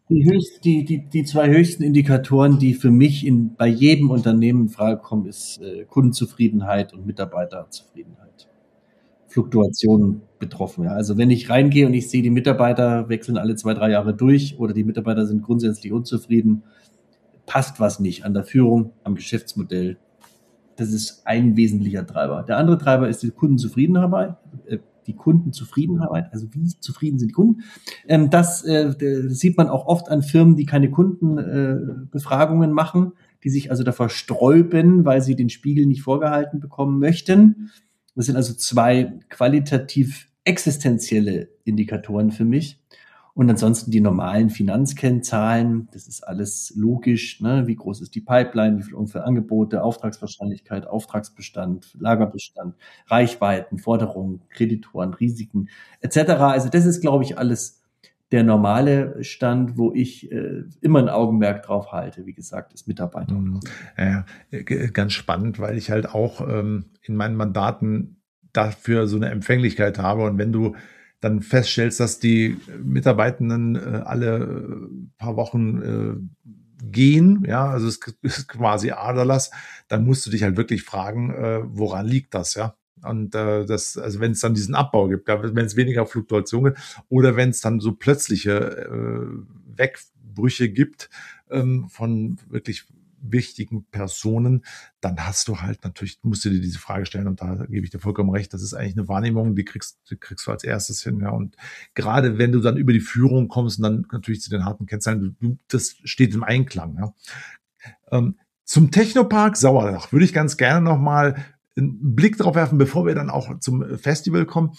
Die, höchst, die, die, die zwei höchsten Indikatoren, die für mich in, bei jedem Unternehmen in Frage kommen, ist äh, Kundenzufriedenheit und Mitarbeiterzufriedenheit. Fluktuationen betroffen. Ja. Also wenn ich reingehe und ich sehe, die Mitarbeiter wechseln alle zwei, drei Jahre durch oder die Mitarbeiter sind grundsätzlich unzufrieden, passt was nicht an der Führung, am Geschäftsmodell. Das ist ein wesentlicher Treiber. Der andere Treiber ist die Kundenzufriedenheit, äh, die Kundenzufriedenheit, also wie zufrieden sind die Kunden. Ähm, das äh, sieht man auch oft an Firmen, die keine Kundenbefragungen äh, machen, die sich also davor sträuben, weil sie den Spiegel nicht vorgehalten bekommen möchten. Das sind also zwei qualitativ existenzielle Indikatoren für mich. Und ansonsten die normalen Finanzkennzahlen, das ist alles logisch, ne? Wie groß ist die Pipeline, wie viel ungefähr Angebote, Auftragswahrscheinlichkeit, Auftragsbestand, Lagerbestand, Reichweiten, Forderungen, Kreditoren, Risiken et cetera. Also das ist, glaube ich, alles der normale Stand, wo ich äh, immer ein Augenmerk drauf halte, wie gesagt, ist Mitarbeiter. Mhm. Ja, ganz spannend, weil ich halt auch ähm, in meinen Mandaten dafür so eine Empfänglichkeit habe. Und wenn du dann feststellst, dass die Mitarbeitenden äh, alle paar Wochen äh, gehen, ja, also es ist quasi Aderlass, dann musst du dich halt wirklich fragen, äh, woran liegt das, ja? Und äh, das, also wenn es dann diesen Abbau gibt, ja, wenn es weniger Fluktuation gibt oder wenn es dann so plötzliche äh, Wegbrüche gibt ähm, von wirklich wichtigen Personen, dann hast du halt natürlich, musst du dir diese Frage stellen und da gebe ich dir vollkommen recht, das ist eigentlich eine Wahrnehmung, die kriegst, die kriegst du als erstes hin, ja, und gerade wenn du dann über die Führung kommst und dann natürlich zu den harten Kennzahlen, du, das steht im Einklang, ja. Ähm, zum Technopark Sauerdach würde ich ganz gerne nochmal einen Blick drauf werfen, bevor wir dann auch zum Festival kommen.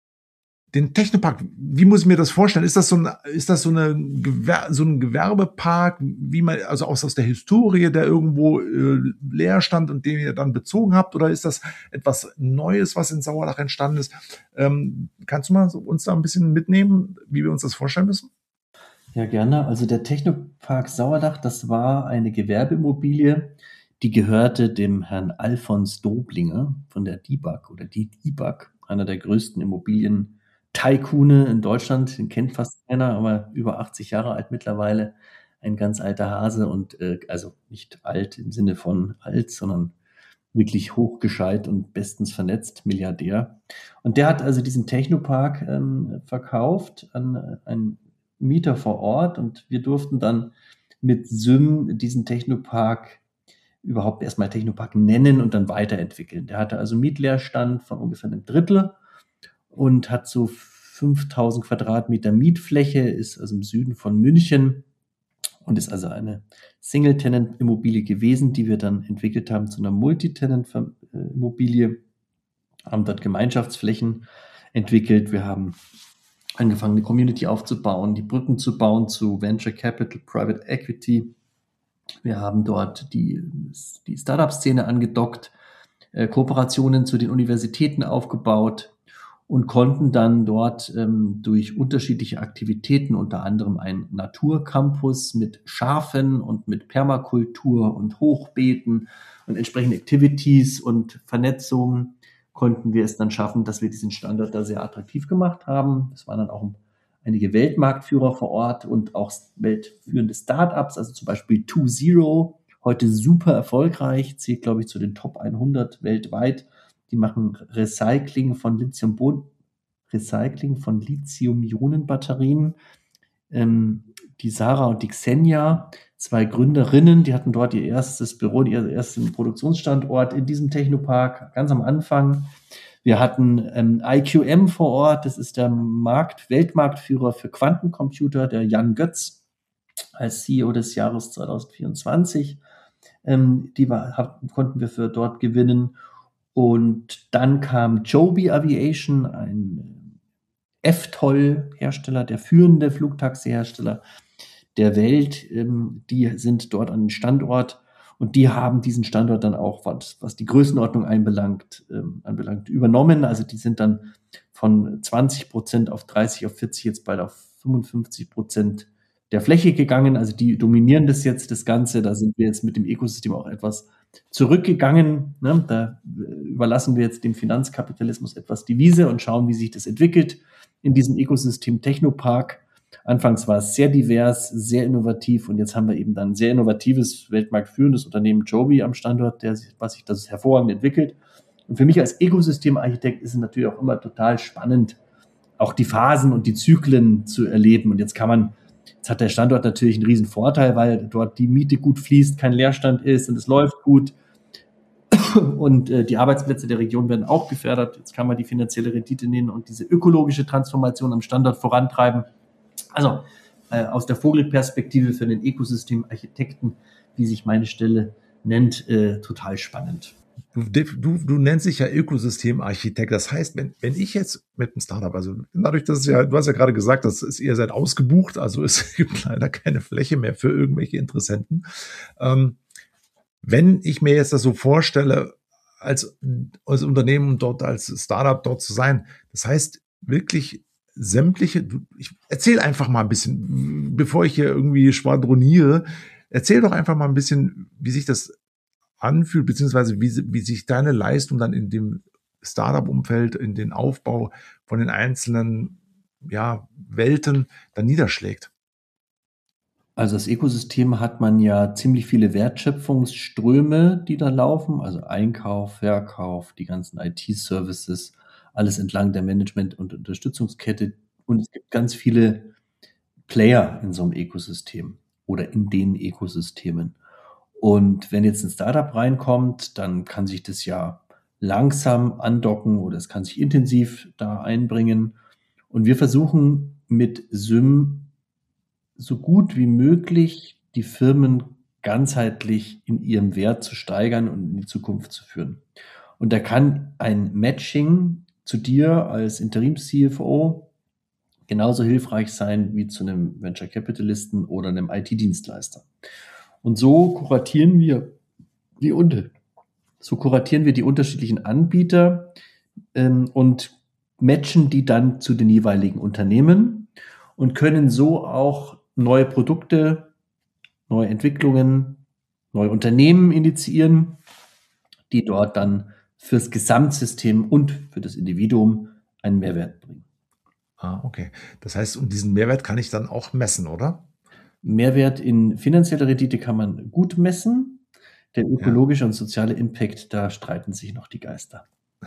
Den Technopark, wie muss ich mir das vorstellen? Ist das so ein, ist das so, eine Gewer so ein Gewerbepark, wie man, also aus, aus der Historie, der irgendwo äh, leer stand und den ihr dann bezogen habt? Oder ist das etwas Neues, was in Sauerdach entstanden ist? Ähm, kannst du mal so uns da ein bisschen mitnehmen, wie wir uns das vorstellen müssen? Ja, gerne. Also der Technopark Sauerdach, das war eine Gewerbeimmobilie, die gehörte dem Herrn Alfons Doblinger von der D I B A G oder die D I B A G, einer der größten Immobilien-Tycoone in Deutschland. Den kennt fast keiner, aber über achtzig Jahre alt mittlerweile. Ein ganz alter Hase und äh, also nicht alt im Sinne von alt, sondern wirklich hochgescheit und bestens vernetzt, Milliardär. Und der hat also diesen Technopark ähm, verkauft an äh, einen Mieter vor Ort und wir durften dann mit Sym diesen Technopark überhaupt erstmal Technopark nennen und dann weiterentwickeln. Der hatte also Mietleerstand von ungefähr einem Drittel und hat so fünftausend Quadratmeter Mietfläche, ist also im Süden von München und ist also eine Single-Tenant-Immobilie gewesen, die wir dann entwickelt haben zu einer Multi-Tenant-Immobilie, haben dort Gemeinschaftsflächen entwickelt. Wir haben angefangen, eine Community aufzubauen, die Brücken zu bauen zu Venture Capital, Private Equity. Wir haben dort die, die Startup-Szene angedockt, äh, Kooperationen zu den Universitäten aufgebaut und konnten dann dort ähm, durch unterschiedliche Aktivitäten, unter anderem ein Naturcampus mit Schafen und mit Permakultur und Hochbeeten und entsprechende Activities und Vernetzung, konnten wir es dann schaffen, dass wir diesen Standort da sehr attraktiv gemacht haben. Es waren dann auch einige Weltmarktführer vor Ort und auch weltführende Startups, also zum Beispiel two zero, heute super erfolgreich, zählt, glaube ich, zu den Top hundert weltweit. Die machen Recycling von Lithium, Recycling von Lithium-Ionen-Batterien. Ähm, die Sarah und die Xenia, zwei Gründerinnen, die hatten dort ihr erstes Büro, ihr ersten Produktionsstandort in diesem Technopark, ganz am Anfang. Wir hatten ähm, I Q M vor Ort, das ist der Markt, Weltmarktführer für Quantencomputer, der Jan Götz, als C E O des Jahres zwanzig vierundzwanzig. Ähm, die war, hab, konnten wir für dort gewinnen. Und dann kam Joby Aviation, ein F T O L-Hersteller, der führende Flugtaxi-Hersteller der Welt. Ähm, die sind dort an den Standort. Und die haben diesen Standort dann auch, was, was die Größenordnung einbelangt, ähm, anbelangt, übernommen. Also die sind dann von zwanzig Prozent auf dreißig, auf vierzig, jetzt bald auf fünfundfünfzig Prozent der Fläche gegangen. Also die dominieren das jetzt, das Ganze. Da sind wir jetzt mit dem Ökosystem auch etwas zurückgegangen. Ne? Da überlassen wir jetzt dem Finanzkapitalismus etwas die Wiese und schauen, wie sich das entwickelt in diesem Ökosystem Technopark. Anfangs war es sehr divers, sehr innovativ und jetzt haben wir eben dann ein sehr innovatives, weltmarktführendes Unternehmen Joby am Standort, der sich, was sich das hervorragend entwickelt. Und für mich als Ökosystemarchitekt ist es natürlich auch immer total spannend, auch die Phasen und die Zyklen zu erleben. Und jetzt kann man, jetzt hat der Standort natürlich einen riesen Vorteil, weil dort die Miete gut fließt, kein Leerstand ist und es läuft gut. Und äh, die Arbeitsplätze der Region werden auch gefördert. Jetzt kann man die finanzielle Rendite nehmen und diese ökologische Transformation am Standort vorantreiben. Also äh, aus der Vogelperspektive für den Ökosystemarchitekten, wie sich meine Stelle nennt, äh, total spannend. Du, du, du nennst dich ja Ökosystemarchitekt. Das heißt, wenn, wenn ich jetzt mit einem Startup, also dadurch, dass es ja, du hast ja gerade gesagt, das ist, ihr seid ausgebucht, also es gibt leider keine Fläche mehr für irgendwelche Interessenten. Ähm, wenn ich mir jetzt das so vorstelle, als, als Unternehmen dort, als Startup dort zu sein, das heißt wirklich sämtliche, ich erzähl einfach mal ein bisschen, bevor ich hier irgendwie schwadroniere, erzähl doch einfach mal ein bisschen, wie sich das anfühlt, beziehungsweise wie, wie sich deine Leistung dann in dem Startup-Umfeld, in den Aufbau von den einzelnen ja, Welten dann niederschlägt. Also das Ökosystem hat man ja ziemlich viele Wertschöpfungsströme, die da laufen, also Einkauf, Verkauf, die ganzen I T-Services, alles entlang der Management- und Unterstützungskette. Und es gibt ganz viele Player in so einem Ökosystem oder in den Ökosystemen. Und wenn jetzt ein Startup reinkommt, dann kann sich das ja langsam andocken oder es kann sich intensiv da einbringen. Und wir versuchen mit Sym so gut wie möglich die Firmen ganzheitlich in ihrem Wert zu steigern und in die Zukunft zu führen. Und da kann ein Matching zu dir als Interims-C F O genauso hilfreich sein wie zu einem Venture Capitalisten oder einem I T-Dienstleister. Und so kuratieren wir die unter, so kuratieren wir die unterschiedlichen Anbieter ähm, und matchen die dann zu den jeweiligen Unternehmen und können so auch neue Produkte, neue Entwicklungen, neue Unternehmen initiieren, die dort dann fürs Gesamtsystem und für das Individuum einen Mehrwert bringen. Ah, okay. Das heißt, und diesen Mehrwert kann ich dann auch messen, oder? Mehrwert in finanzieller Rendite kann man gut messen. Der ökologische ja. und soziale Impact, da streiten sich noch die Geister.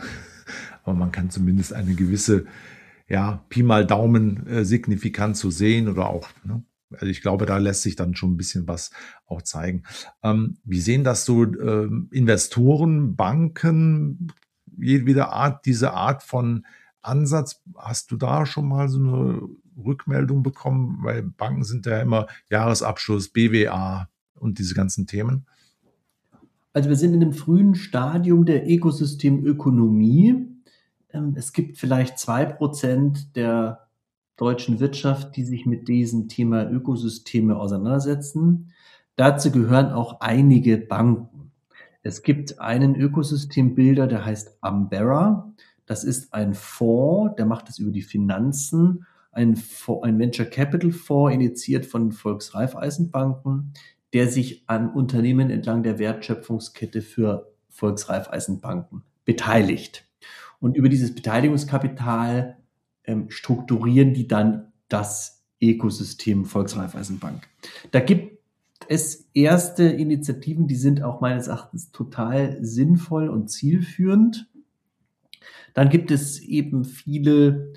Aber man kann zumindest eine gewisse, ja, Pi mal Daumen äh, Signifikanz so sehen oder auch, ne? Also ich glaube, da lässt sich dann schon ein bisschen was auch zeigen. Ähm, wie sehen das so ähm, Investoren, Banken, jede Art, diese Art von Ansatz? Hast du da schon mal so eine Rückmeldung bekommen? Weil Banken sind ja immer Jahresabschluss, B W A und diese ganzen Themen. Also wir sind in einem frühen Stadium der Ökosystemökonomie. Es gibt vielleicht zwei Prozent der deutschen Wirtschaft, die sich mit diesem Thema Ökosysteme auseinandersetzen. Dazu gehören auch einige Banken. Es gibt einen Ökosystembilder, der heißt Ambera. Das ist ein Fonds, der macht das über die Finanzen. Ein, Fonds, ein Venture Capital Fonds, initiiert von Volksraiffeisenbanken, der sich an Unternehmen entlang der Wertschöpfungskette für Volksraiffeisenbanken beteiligt. Und über dieses Beteiligungskapital ähm, strukturieren die dann das Ökosystem Volksraiffeisenbank. Da gibt es erste Initiativen, die sind auch meines Erachtens total sinnvoll und zielführend. Dann gibt es eben viele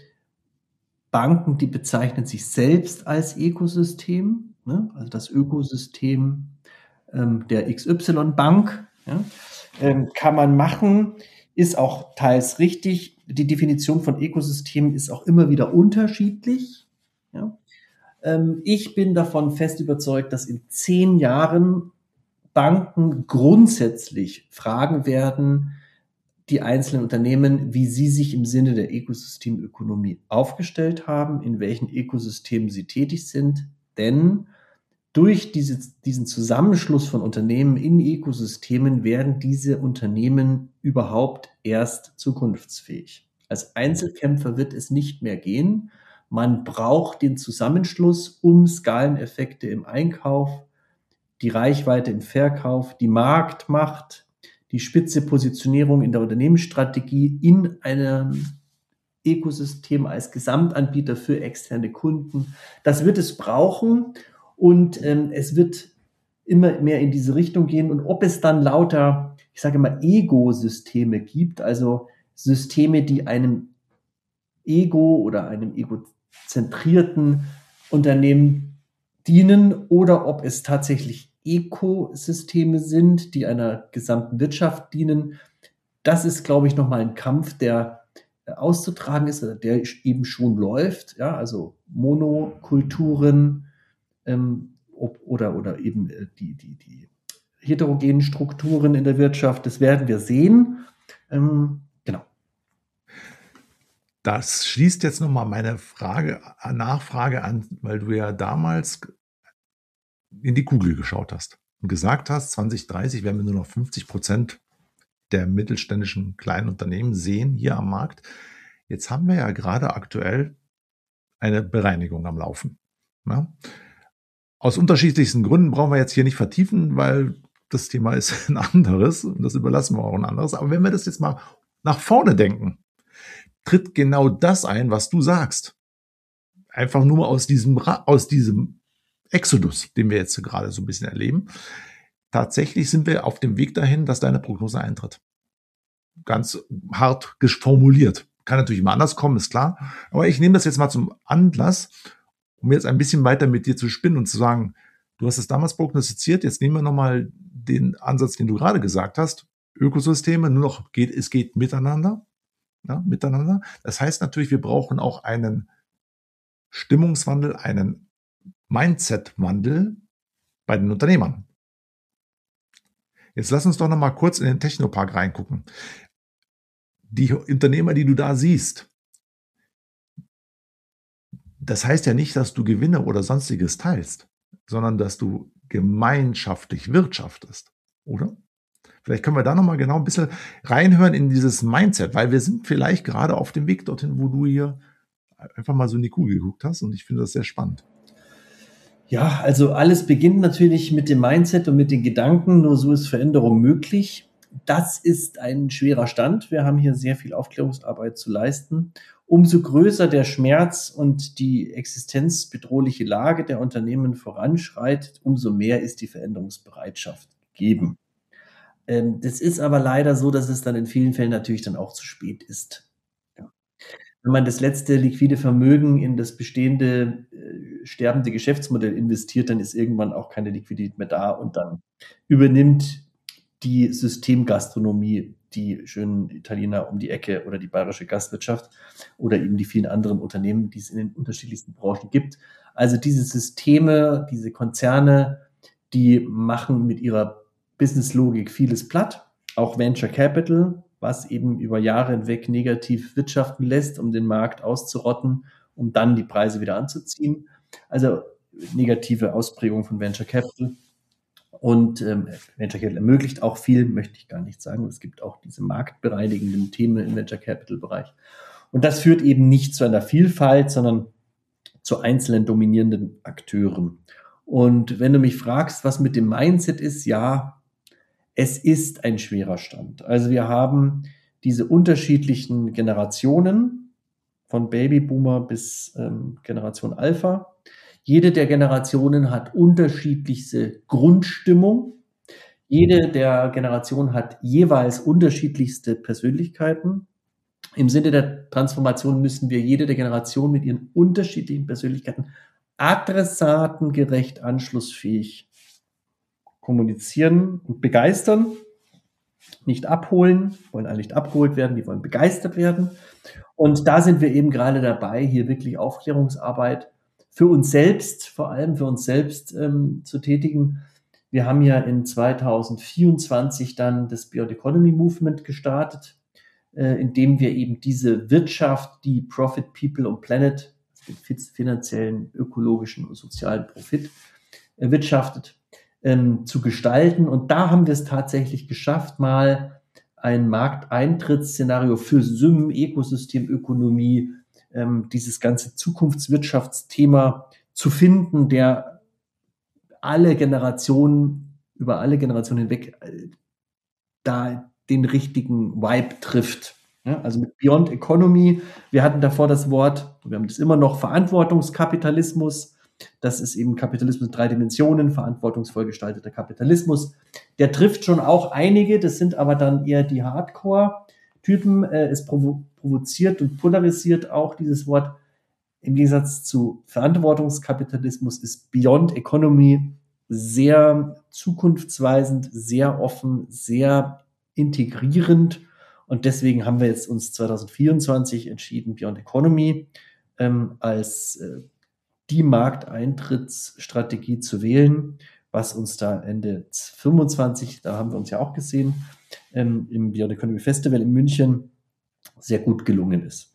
Banken, die bezeichnen sich selbst als Ökosystem, ne? Also das Ökosystem ähm, der X Y-Bank, ja? ähm, kann man machen, ist auch teils richtig. Die Definition von Ökosystemen ist auch immer wieder unterschiedlich. Ja? Ähm, ich bin davon fest überzeugt, dass in zehn Jahren Banken grundsätzlich fragen werden, die einzelnen Unternehmen, wie sie sich im Sinne der Ökosystemökonomie aufgestellt haben, in welchen Ökosystemen sie tätig sind. Denn durch diese, diesen Zusammenschluss von Unternehmen in Ökosystemen werden diese Unternehmen überhaupt erst zukunftsfähig. Als Einzelkämpfer wird es nicht mehr gehen. Man braucht den Zusammenschluss, um Skaleneffekte im Einkauf, die Reichweite im Verkauf, die Marktmacht, die spitze Positionierung in der Unternehmensstrategie in einem Ökosystem als Gesamtanbieter für externe Kunden. Das wird es brauchen und ähm, es wird immer mehr in diese Richtung gehen. Und ob es dann lauter, ich sage mal, Ego-Systeme gibt, also Systeme, die einem Ego oder einem egozentrierten Unternehmen dienen, oder ob es tatsächlich Ökosysteme sind, die einer gesamten Wirtschaft dienen, das ist, glaube ich, nochmal ein Kampf, der auszutragen ist, der eben schon läuft. Ja, also Monokulturen ähm, ob, oder, oder eben äh, die, die, die heterogenen Strukturen in der Wirtschaft, das werden wir sehen. Ähm, genau. Das schließt jetzt nochmal meine Frage, Nachfrage an, weil du ja damals in die Kugel geschaut hast und gesagt hast, zwanzig dreißig werden wir nur noch fünfzig Prozent der mittelständischen kleinen Unternehmen sehen hier am Markt. Jetzt haben wir ja gerade aktuell eine Bereinigung am Laufen. Ja? Aus unterschiedlichsten Gründen brauchen wir jetzt hier nicht vertiefen, weil das Thema ist ein anderes und das überlassen wir auch ein anderes. Aber wenn wir das jetzt mal nach vorne denken, tritt genau das ein, was du sagst. Einfach nur aus diesem, aus diesem Exodus, den wir jetzt gerade so ein bisschen erleben. Tatsächlich sind wir auf dem Weg dahin, dass deine Prognose eintritt. Ganz hart formuliert. Kann natürlich immer anders kommen, ist klar. Aber ich nehme das jetzt mal zum Anlass, um jetzt ein bisschen weiter mit dir zu spinnen und zu sagen, du hast es damals prognostiziert, jetzt nehmen wir nochmal den Ansatz, den du gerade gesagt hast. Ökosysteme, nur noch geht, es geht miteinander. Ja, miteinander. Das heißt natürlich, wir brauchen auch einen Stimmungswandel, einen Mindset-Wandel bei den Unternehmern. Jetzt lass uns doch noch mal kurz in den Technopark reingucken. Die Unternehmer, die du da siehst, das heißt ja nicht, dass du Gewinne oder sonstiges teilst, sondern dass du gemeinschaftlich wirtschaftest, oder? Vielleicht können wir da noch mal genau ein bisschen reinhören in dieses Mindset, weil wir sind vielleicht gerade auf dem Weg dorthin, wo du hier einfach mal so in die Kugel geguckt hast, und ich finde das sehr spannend. Ja, also alles beginnt natürlich mit dem Mindset und mit den Gedanken, nur so ist Veränderung möglich. Das ist ein schwerer Stand. Wir haben hier sehr viel Aufklärungsarbeit zu leisten. Umso größer der Schmerz und die existenzbedrohliche Lage der Unternehmen voranschreitet, umso mehr ist die Veränderungsbereitschaft gegeben. Ähm, das ist aber leider so, dass es dann in vielen Fällen natürlich dann auch zu spät ist. Ja. Wenn man das letzte liquide Vermögen in das bestehende äh, sterbende Geschäftsmodell investiert, dann ist irgendwann auch keine Liquidität mehr da und dann übernimmt die Systemgastronomie die schönen Italiener um die Ecke oder die bayerische Gastwirtschaft oder eben die vielen anderen Unternehmen, die es in den unterschiedlichsten Branchen gibt. Also diese Systeme, diese Konzerne, die machen mit ihrer Businesslogik vieles platt. Auch Venture Capital, was eben über Jahre hinweg negativ wirtschaften lässt, um den Markt auszurotten, um dann die Preise wieder anzuziehen. Also negative Ausprägung von Venture Capital. Und ähm, Venture Capital ermöglicht auch viel, möchte ich gar nicht sagen. Es gibt auch diese marktbereinigenden Themen im Venture Capital Bereich. Und das führt eben nicht zu einer Vielfalt, sondern zu einzelnen dominierenden Akteuren. Und wenn du mich fragst, was mit dem Mindset ist, ja, es ist ein schwerer Stand. Also wir haben diese unterschiedlichen Generationen von Babyboomer bis ähm, Generation Alpha. Jede der Generationen hat unterschiedlichste Grundstimmung. Jede der Generationen hat jeweils unterschiedlichste Persönlichkeiten. Im Sinne der Transformation müssen wir jede der Generationen mit ihren unterschiedlichen Persönlichkeiten adressatengerecht, anschlussfähig kommunizieren und begeistern. Nicht abholen, wollen alle nicht abgeholt werden, die wollen begeistert werden. Und da sind wir eben gerade dabei, hier wirklich Aufklärungsarbeit für uns selbst, vor allem für uns selbst ähm, zu tätigen. Wir haben ja in zwanzig vierundzwanzig dann das Beyond Economy Movement gestartet, äh, indem wir eben diese Wirtschaft, die Profit, People und Planet, den finanziellen, ökologischen und sozialen Profit erwirtschaftet, ähm, zu gestalten. Und da haben wir es tatsächlich geschafft, mal ein Markteintrittsszenario für S Y M, Ökosystemökonomie, ähm, dieses ganze Zukunftswirtschaftsthema zu finden, der alle Generationen, über alle Generationen hinweg, äh, da den richtigen Vibe trifft. Ja, also mit Beyond Economy. Wir hatten davor das Wort, wir haben das immer noch, Verantwortungskapitalismus. Das ist eben Kapitalismus in drei Dimensionen, verantwortungsvoll gestalteter Kapitalismus. Der trifft schon auch einige, das sind aber dann eher die Hardcore-Typen. Äh, es provo- provoziert und polarisiert auch dieses Wort. Im Gegensatz zu Verantwortungskapitalismus ist Beyond Economy sehr zukunftsweisend, sehr offen, sehr integrierend. Und deswegen haben wir jetzt uns zwanzig vierundzwanzig entschieden, Beyond Economy ähm, als äh, die Markteintrittsstrategie zu wählen, was uns da Ende fünfundzwanzig, da haben wir uns ja auch gesehen, ähm, im Beyond Economy Festival in München sehr gut gelungen ist.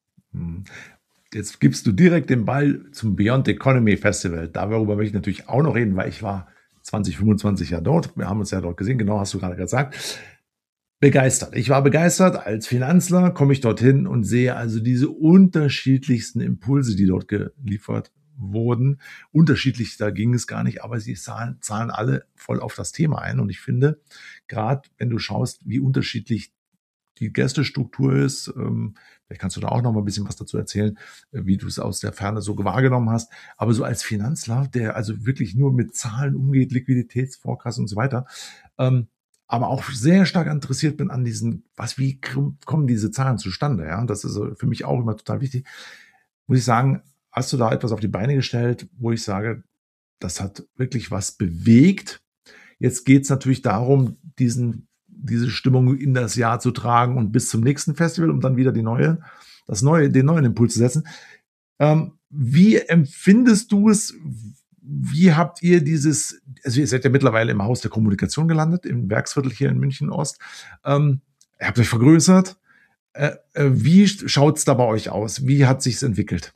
Jetzt gibst du direkt den Ball zum Beyond Economy Festival. Darüber möchte ich natürlich auch noch reden, weil ich war zwanzig fünfundzwanzig ja dort. Wir haben uns ja dort gesehen, genau, hast du gerade gesagt. Begeistert. Ich war begeistert. Als Finanzler komme ich dorthin und sehe also diese unterschiedlichsten Impulse, die dort geliefert wurden. Unterschiedlich, da ging es gar nicht, aber sie zahlen, zahlen alle voll auf das Thema ein. Und ich finde, gerade wenn du schaust, wie unterschiedlich die Gästestruktur ist, ähm, vielleicht kannst du da auch noch mal ein bisschen was dazu erzählen, äh, wie du es aus der Ferne so wahrgenommen hast. Aber so als Finanzler, der also wirklich nur mit Zahlen umgeht, Liquiditätsforecast und so weiter, ähm, aber auch sehr stark interessiert bin an diesen, was, wie kommen diese Zahlen zustande? Ja, das ist für mich auch immer total wichtig. Muss ich sagen, hast du da etwas auf die Beine gestellt, wo ich sage, das hat wirklich was bewegt. Jetzt geht es natürlich darum, diesen, diese Stimmung in das Jahr zu tragen und bis zum nächsten Festival, um dann wieder die neue, das neue, den neuen Impuls zu setzen. Ähm, wie empfindest du es? Wie habt ihr dieses, also ihr seid ja mittlerweile im Haus der Kommunikation gelandet, im Werksviertel hier in München Ost. Ähm, ihr habt euch vergrößert. Äh, äh, wie schaut es da bei euch aus? Wie hat sich's entwickelt?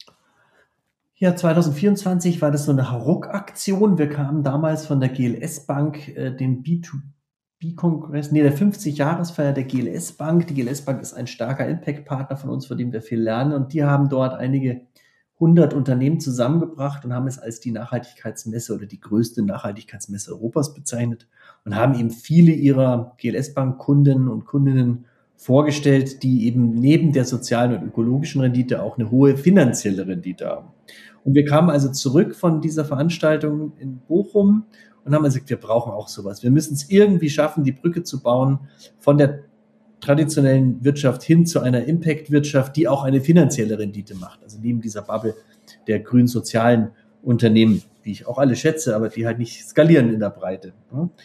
Ja, zwanzig vierundzwanzig war das so eine Hauruck-Aktion. Wir kamen damals von der G L S Bank, äh, dem B zwei B-Kongress, nee, der fünfzig-Jahresfeier der G L S Bank. Die G L S Bank ist ein starker Impact-Partner von uns, von dem wir viel lernen. Und die haben dort einige hundert Unternehmen zusammengebracht und haben es als die Nachhaltigkeitsmesse oder die größte Nachhaltigkeitsmesse Europas bezeichnet und haben eben viele ihrer G L S Bank Kunden und Kundinnen vorgestellt, die eben neben der sozialen und ökologischen Rendite auch eine hohe finanzielle Rendite haben. Und wir kamen also zurück von dieser Veranstaltung in Bochum und haben gesagt, wir brauchen auch sowas. Wir müssen es irgendwie schaffen, die Brücke zu bauen von der traditionellen Wirtschaft hin zu einer Impact-Wirtschaft, die auch eine finanzielle Rendite macht. Also neben dieser Bubble der grünen sozialen Unternehmen, die ich auch alle schätze, aber die halt nicht skalieren in der Breite.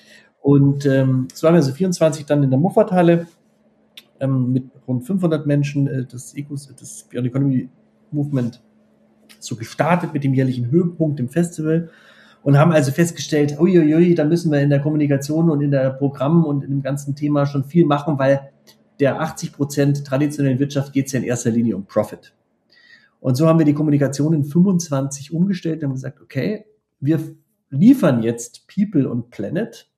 Und ähm, so haben wir also vierundzwanzig dann in der Muffathalle ähm, mit rund fünfhundert Menschen äh, das, Ecos, das Beyond Economy Movement so gestartet mit dem jährlichen Höhepunkt im Festival und haben also festgestellt, uiuiui, da müssen wir in der Kommunikation und in der Programm und in dem ganzen Thema schon viel machen, weil der achtzig Prozent traditionellen Wirtschaft geht es ja in erster Linie um Profit. Und so haben wir die Kommunikation in fünfundzwanzig umgestellt und haben gesagt, okay, wir liefern jetzt People und Planet,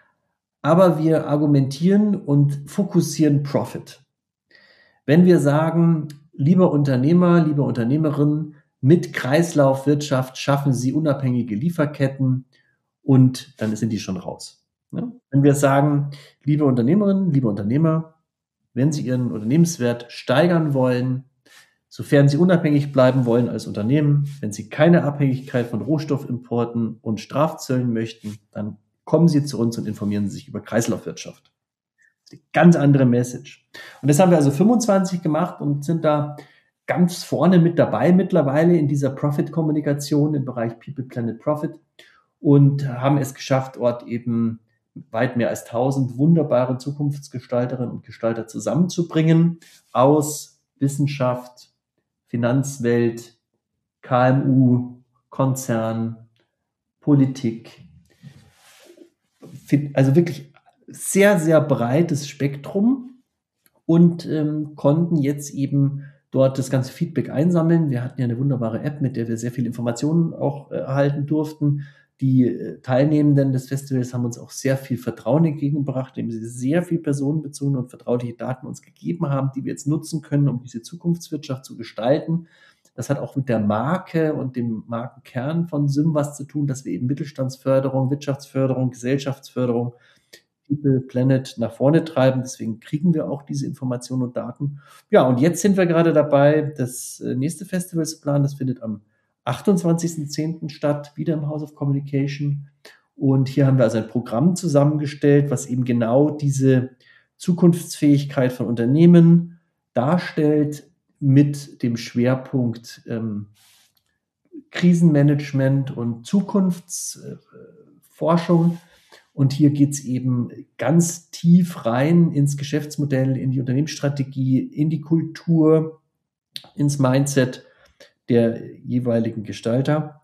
aber wir argumentieren und fokussieren Profit. Wenn wir sagen, lieber Unternehmer, lieber Unternehmerin, mit Kreislaufwirtschaft schaffen Sie unabhängige Lieferketten und dann sind die schon raus. Ja? Wenn wir sagen, liebe Unternehmerinnen, liebe Unternehmer, wenn Sie Ihren Unternehmenswert steigern wollen, sofern Sie unabhängig bleiben wollen als Unternehmen, wenn Sie keine Abhängigkeit von Rohstoffimporten und Strafzöllen möchten, dann kommen Sie zu uns und informieren Sie sich über Kreislaufwirtschaft. Das ist eine ganz andere Message. Und das haben wir also fünfundzwanzig gemacht und sind da ganz vorne mit dabei mittlerweile in dieser Profit-Kommunikation im Bereich People, Planet, Profit und haben es geschafft, dort eben weit mehr als tausend wunderbare Zukunftsgestalterinnen und Gestalter zusammenzubringen aus Wissenschaft, Finanzwelt, K M U, Konzern, Politik. Also wirklich sehr, sehr breites Spektrum und ähm, konnten jetzt eben dort das ganze Feedback einsammeln. Wir hatten ja eine wunderbare App, mit der wir sehr viele Informationen auch äh, erhalten durften. Die äh, Teilnehmenden des Festivals haben uns auch sehr viel Vertrauen entgegengebracht, indem sie sehr viel personenbezogene und vertrauliche Daten uns gegeben haben, die wir jetzt nutzen können, um diese Zukunftswirtschaft zu gestalten. Das hat auch mit der Marke und dem Markenkern von Sym was zu tun, dass wir eben Mittelstandsförderung, Wirtschaftsförderung, Gesellschaftsförderung People, Planet nach vorne treiben. Deswegen kriegen wir auch diese Informationen und Daten. Ja, und jetzt sind wir gerade dabei, das nächste Festival zu planen. Das findet am achtundzwanzigsten zehnten statt, wieder im House of Communication. Und hier haben wir also ein Programm zusammengestellt, was eben genau diese Zukunftsfähigkeit von Unternehmen darstellt, mit dem Schwerpunkt ähm, Krisenmanagement und Zukunftsforschung. Und hier geht es eben ganz tief rein ins Geschäftsmodell, in die Unternehmensstrategie, in die Kultur, ins Mindset der jeweiligen Gestalter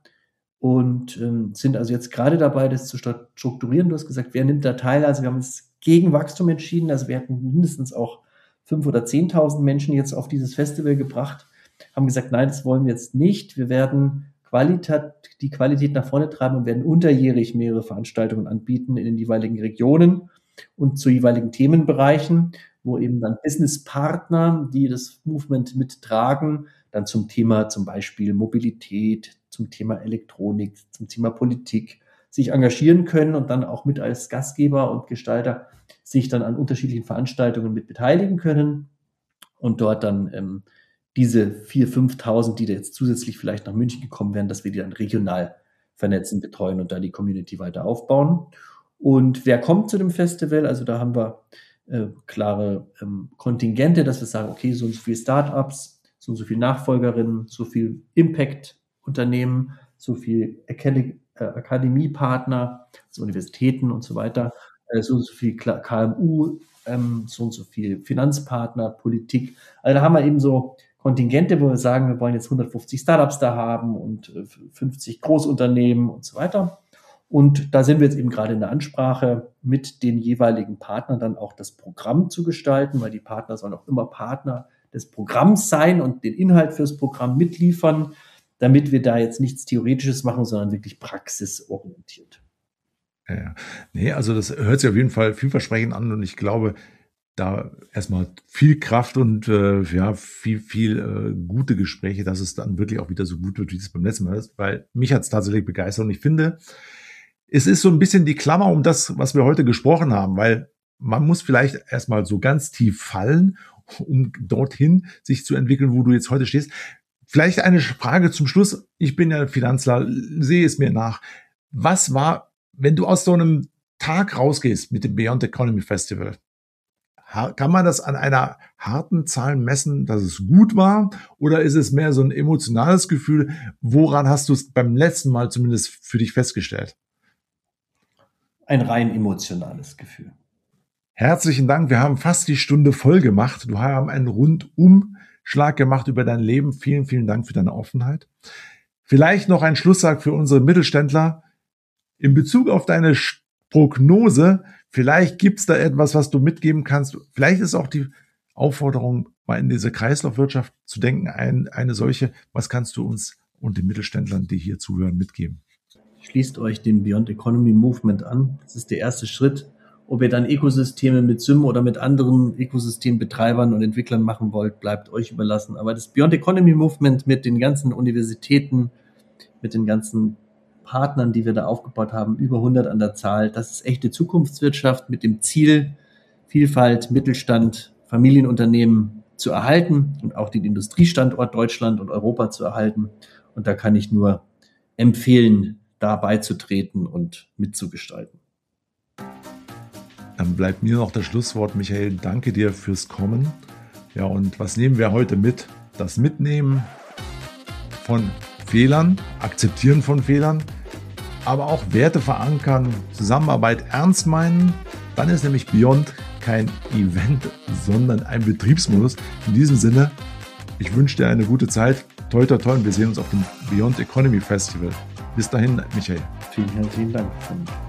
und ähm, sind also jetzt gerade dabei, das zu strukturieren. Du hast gesagt, wer nimmt da teil? Also wir haben uns gegen Wachstum entschieden. Also wir hatten mindestens auch fünftausend oder zehntausend Menschen jetzt auf dieses Festival gebracht, haben gesagt, nein, das wollen wir jetzt nicht. Wir werden Qualität, die Qualität nach vorne treiben und werden unterjährig mehrere Veranstaltungen anbieten in den jeweiligen Regionen und zu jeweiligen Themenbereichen, wo eben dann Businesspartner, die das Movement mittragen, dann zum Thema zum Beispiel Mobilität, zum Thema Elektronik, zum Thema Politik sich engagieren können und dann auch mit als Gastgeber und Gestalter sich dann an unterschiedlichen Veranstaltungen mit beteiligen können und dort dann ähm, diese viertausend, fünftausend, die da jetzt zusätzlich vielleicht nach München gekommen wären, dass wir die dann regional vernetzen, betreuen und da die Community weiter aufbauen. Und wer kommt zu dem Festival? Also da haben wir äh, klare ähm, Kontingente, dass wir sagen, okay, so und so viele Startups, so und so viele Nachfolgerinnen, so viel Impact-Unternehmen, so viel Acad- äh, Akademiepartner, also Universitäten und so weiter, äh, so und so viel K M U, ähm, so und so viel Finanzpartner, Politik. Also da haben wir eben so Kontingente, wo wir sagen, wir wollen jetzt hundertfünfzig Startups da haben und äh, fünfzig Großunternehmen und so weiter. Und da sind wir jetzt eben gerade in der Ansprache, mit den jeweiligen Partnern dann auch das Programm zu gestalten, weil die Partner sollen auch immer Partner des Programms sein und den Inhalt fürs Programm mitliefern, damit wir da jetzt nichts Theoretisches machen, sondern wirklich praxisorientiert. Ja, nee, also das hört sich auf jeden Fall vielversprechend an und ich glaube, da erstmal viel Kraft und äh, ja, viel, viel äh, gute Gespräche, dass es dann wirklich auch wieder so gut wird, wie es beim letzten Mal ist, weil mich hat es tatsächlich begeistert und ich finde, es ist so ein bisschen die Klammer um das, was wir heute gesprochen haben, weil man muss vielleicht erstmal so ganz tief fallen, um dorthin sich zu entwickeln, wo du jetzt heute stehst. Vielleicht eine Frage zum Schluss. Ich bin ja Finanzler, sehe es mir nach. Was war, wenn du aus so einem Tag rausgehst mit dem Beyond Economy Festival, kann man das an einer harten Zahl messen, dass es gut war? Oder ist es mehr so ein emotionales Gefühl? Woran hast du es beim letzten Mal zumindest für dich festgestellt? Ein rein emotionales Gefühl. Herzlichen Dank. Wir haben fast die Stunde voll gemacht. Du hast einen Rundumschlag gemacht über dein Leben. Vielen, vielen Dank für deine Offenheit. Vielleicht noch ein Schlusssatz für unsere Mittelständler. In Bezug auf deine Prognose, vielleicht gibt es da etwas, was du mitgeben kannst. Vielleicht ist auch die Aufforderung, mal in diese Kreislaufwirtschaft zu denken, ein, eine solche. Was kannst du uns und den Mittelständlern, die hier zuhören, mitgeben? Schließt euch dem Beyond Economy Movement an. Das ist der erste Schritt. Ob ihr dann Ökosysteme mit S I M oder mit anderen Ökosystembetreibern und Entwicklern machen wollt, bleibt euch überlassen. Aber das Beyond Economy Movement mit den ganzen Universitäten, mit den ganzen Partnern, die wir da aufgebaut haben, über hundert an der Zahl, das ist echte Zukunftswirtschaft mit dem Ziel, Vielfalt, Mittelstand, Familienunternehmen zu erhalten und auch den Industriestandort Deutschland und Europa zu erhalten. Und da kann ich nur empfehlen, da beizutreten und mitzugestalten. Dann bleibt mir noch das Schlusswort. Michael, danke dir fürs Kommen. Ja, und was nehmen wir heute mit? Das Mitnehmen von Fehlern, Akzeptieren von Fehlern, aber auch Werte verankern, Zusammenarbeit ernst meinen. Dann ist nämlich Beyond kein Event, sondern ein Betriebsmodus. In diesem Sinne, ich wünsche dir eine gute Zeit. Toi, toi, toi. Und wir sehen uns auf dem Beyond Economy Festival. Bis dahin, Michael. Vielen herzlichen Dank.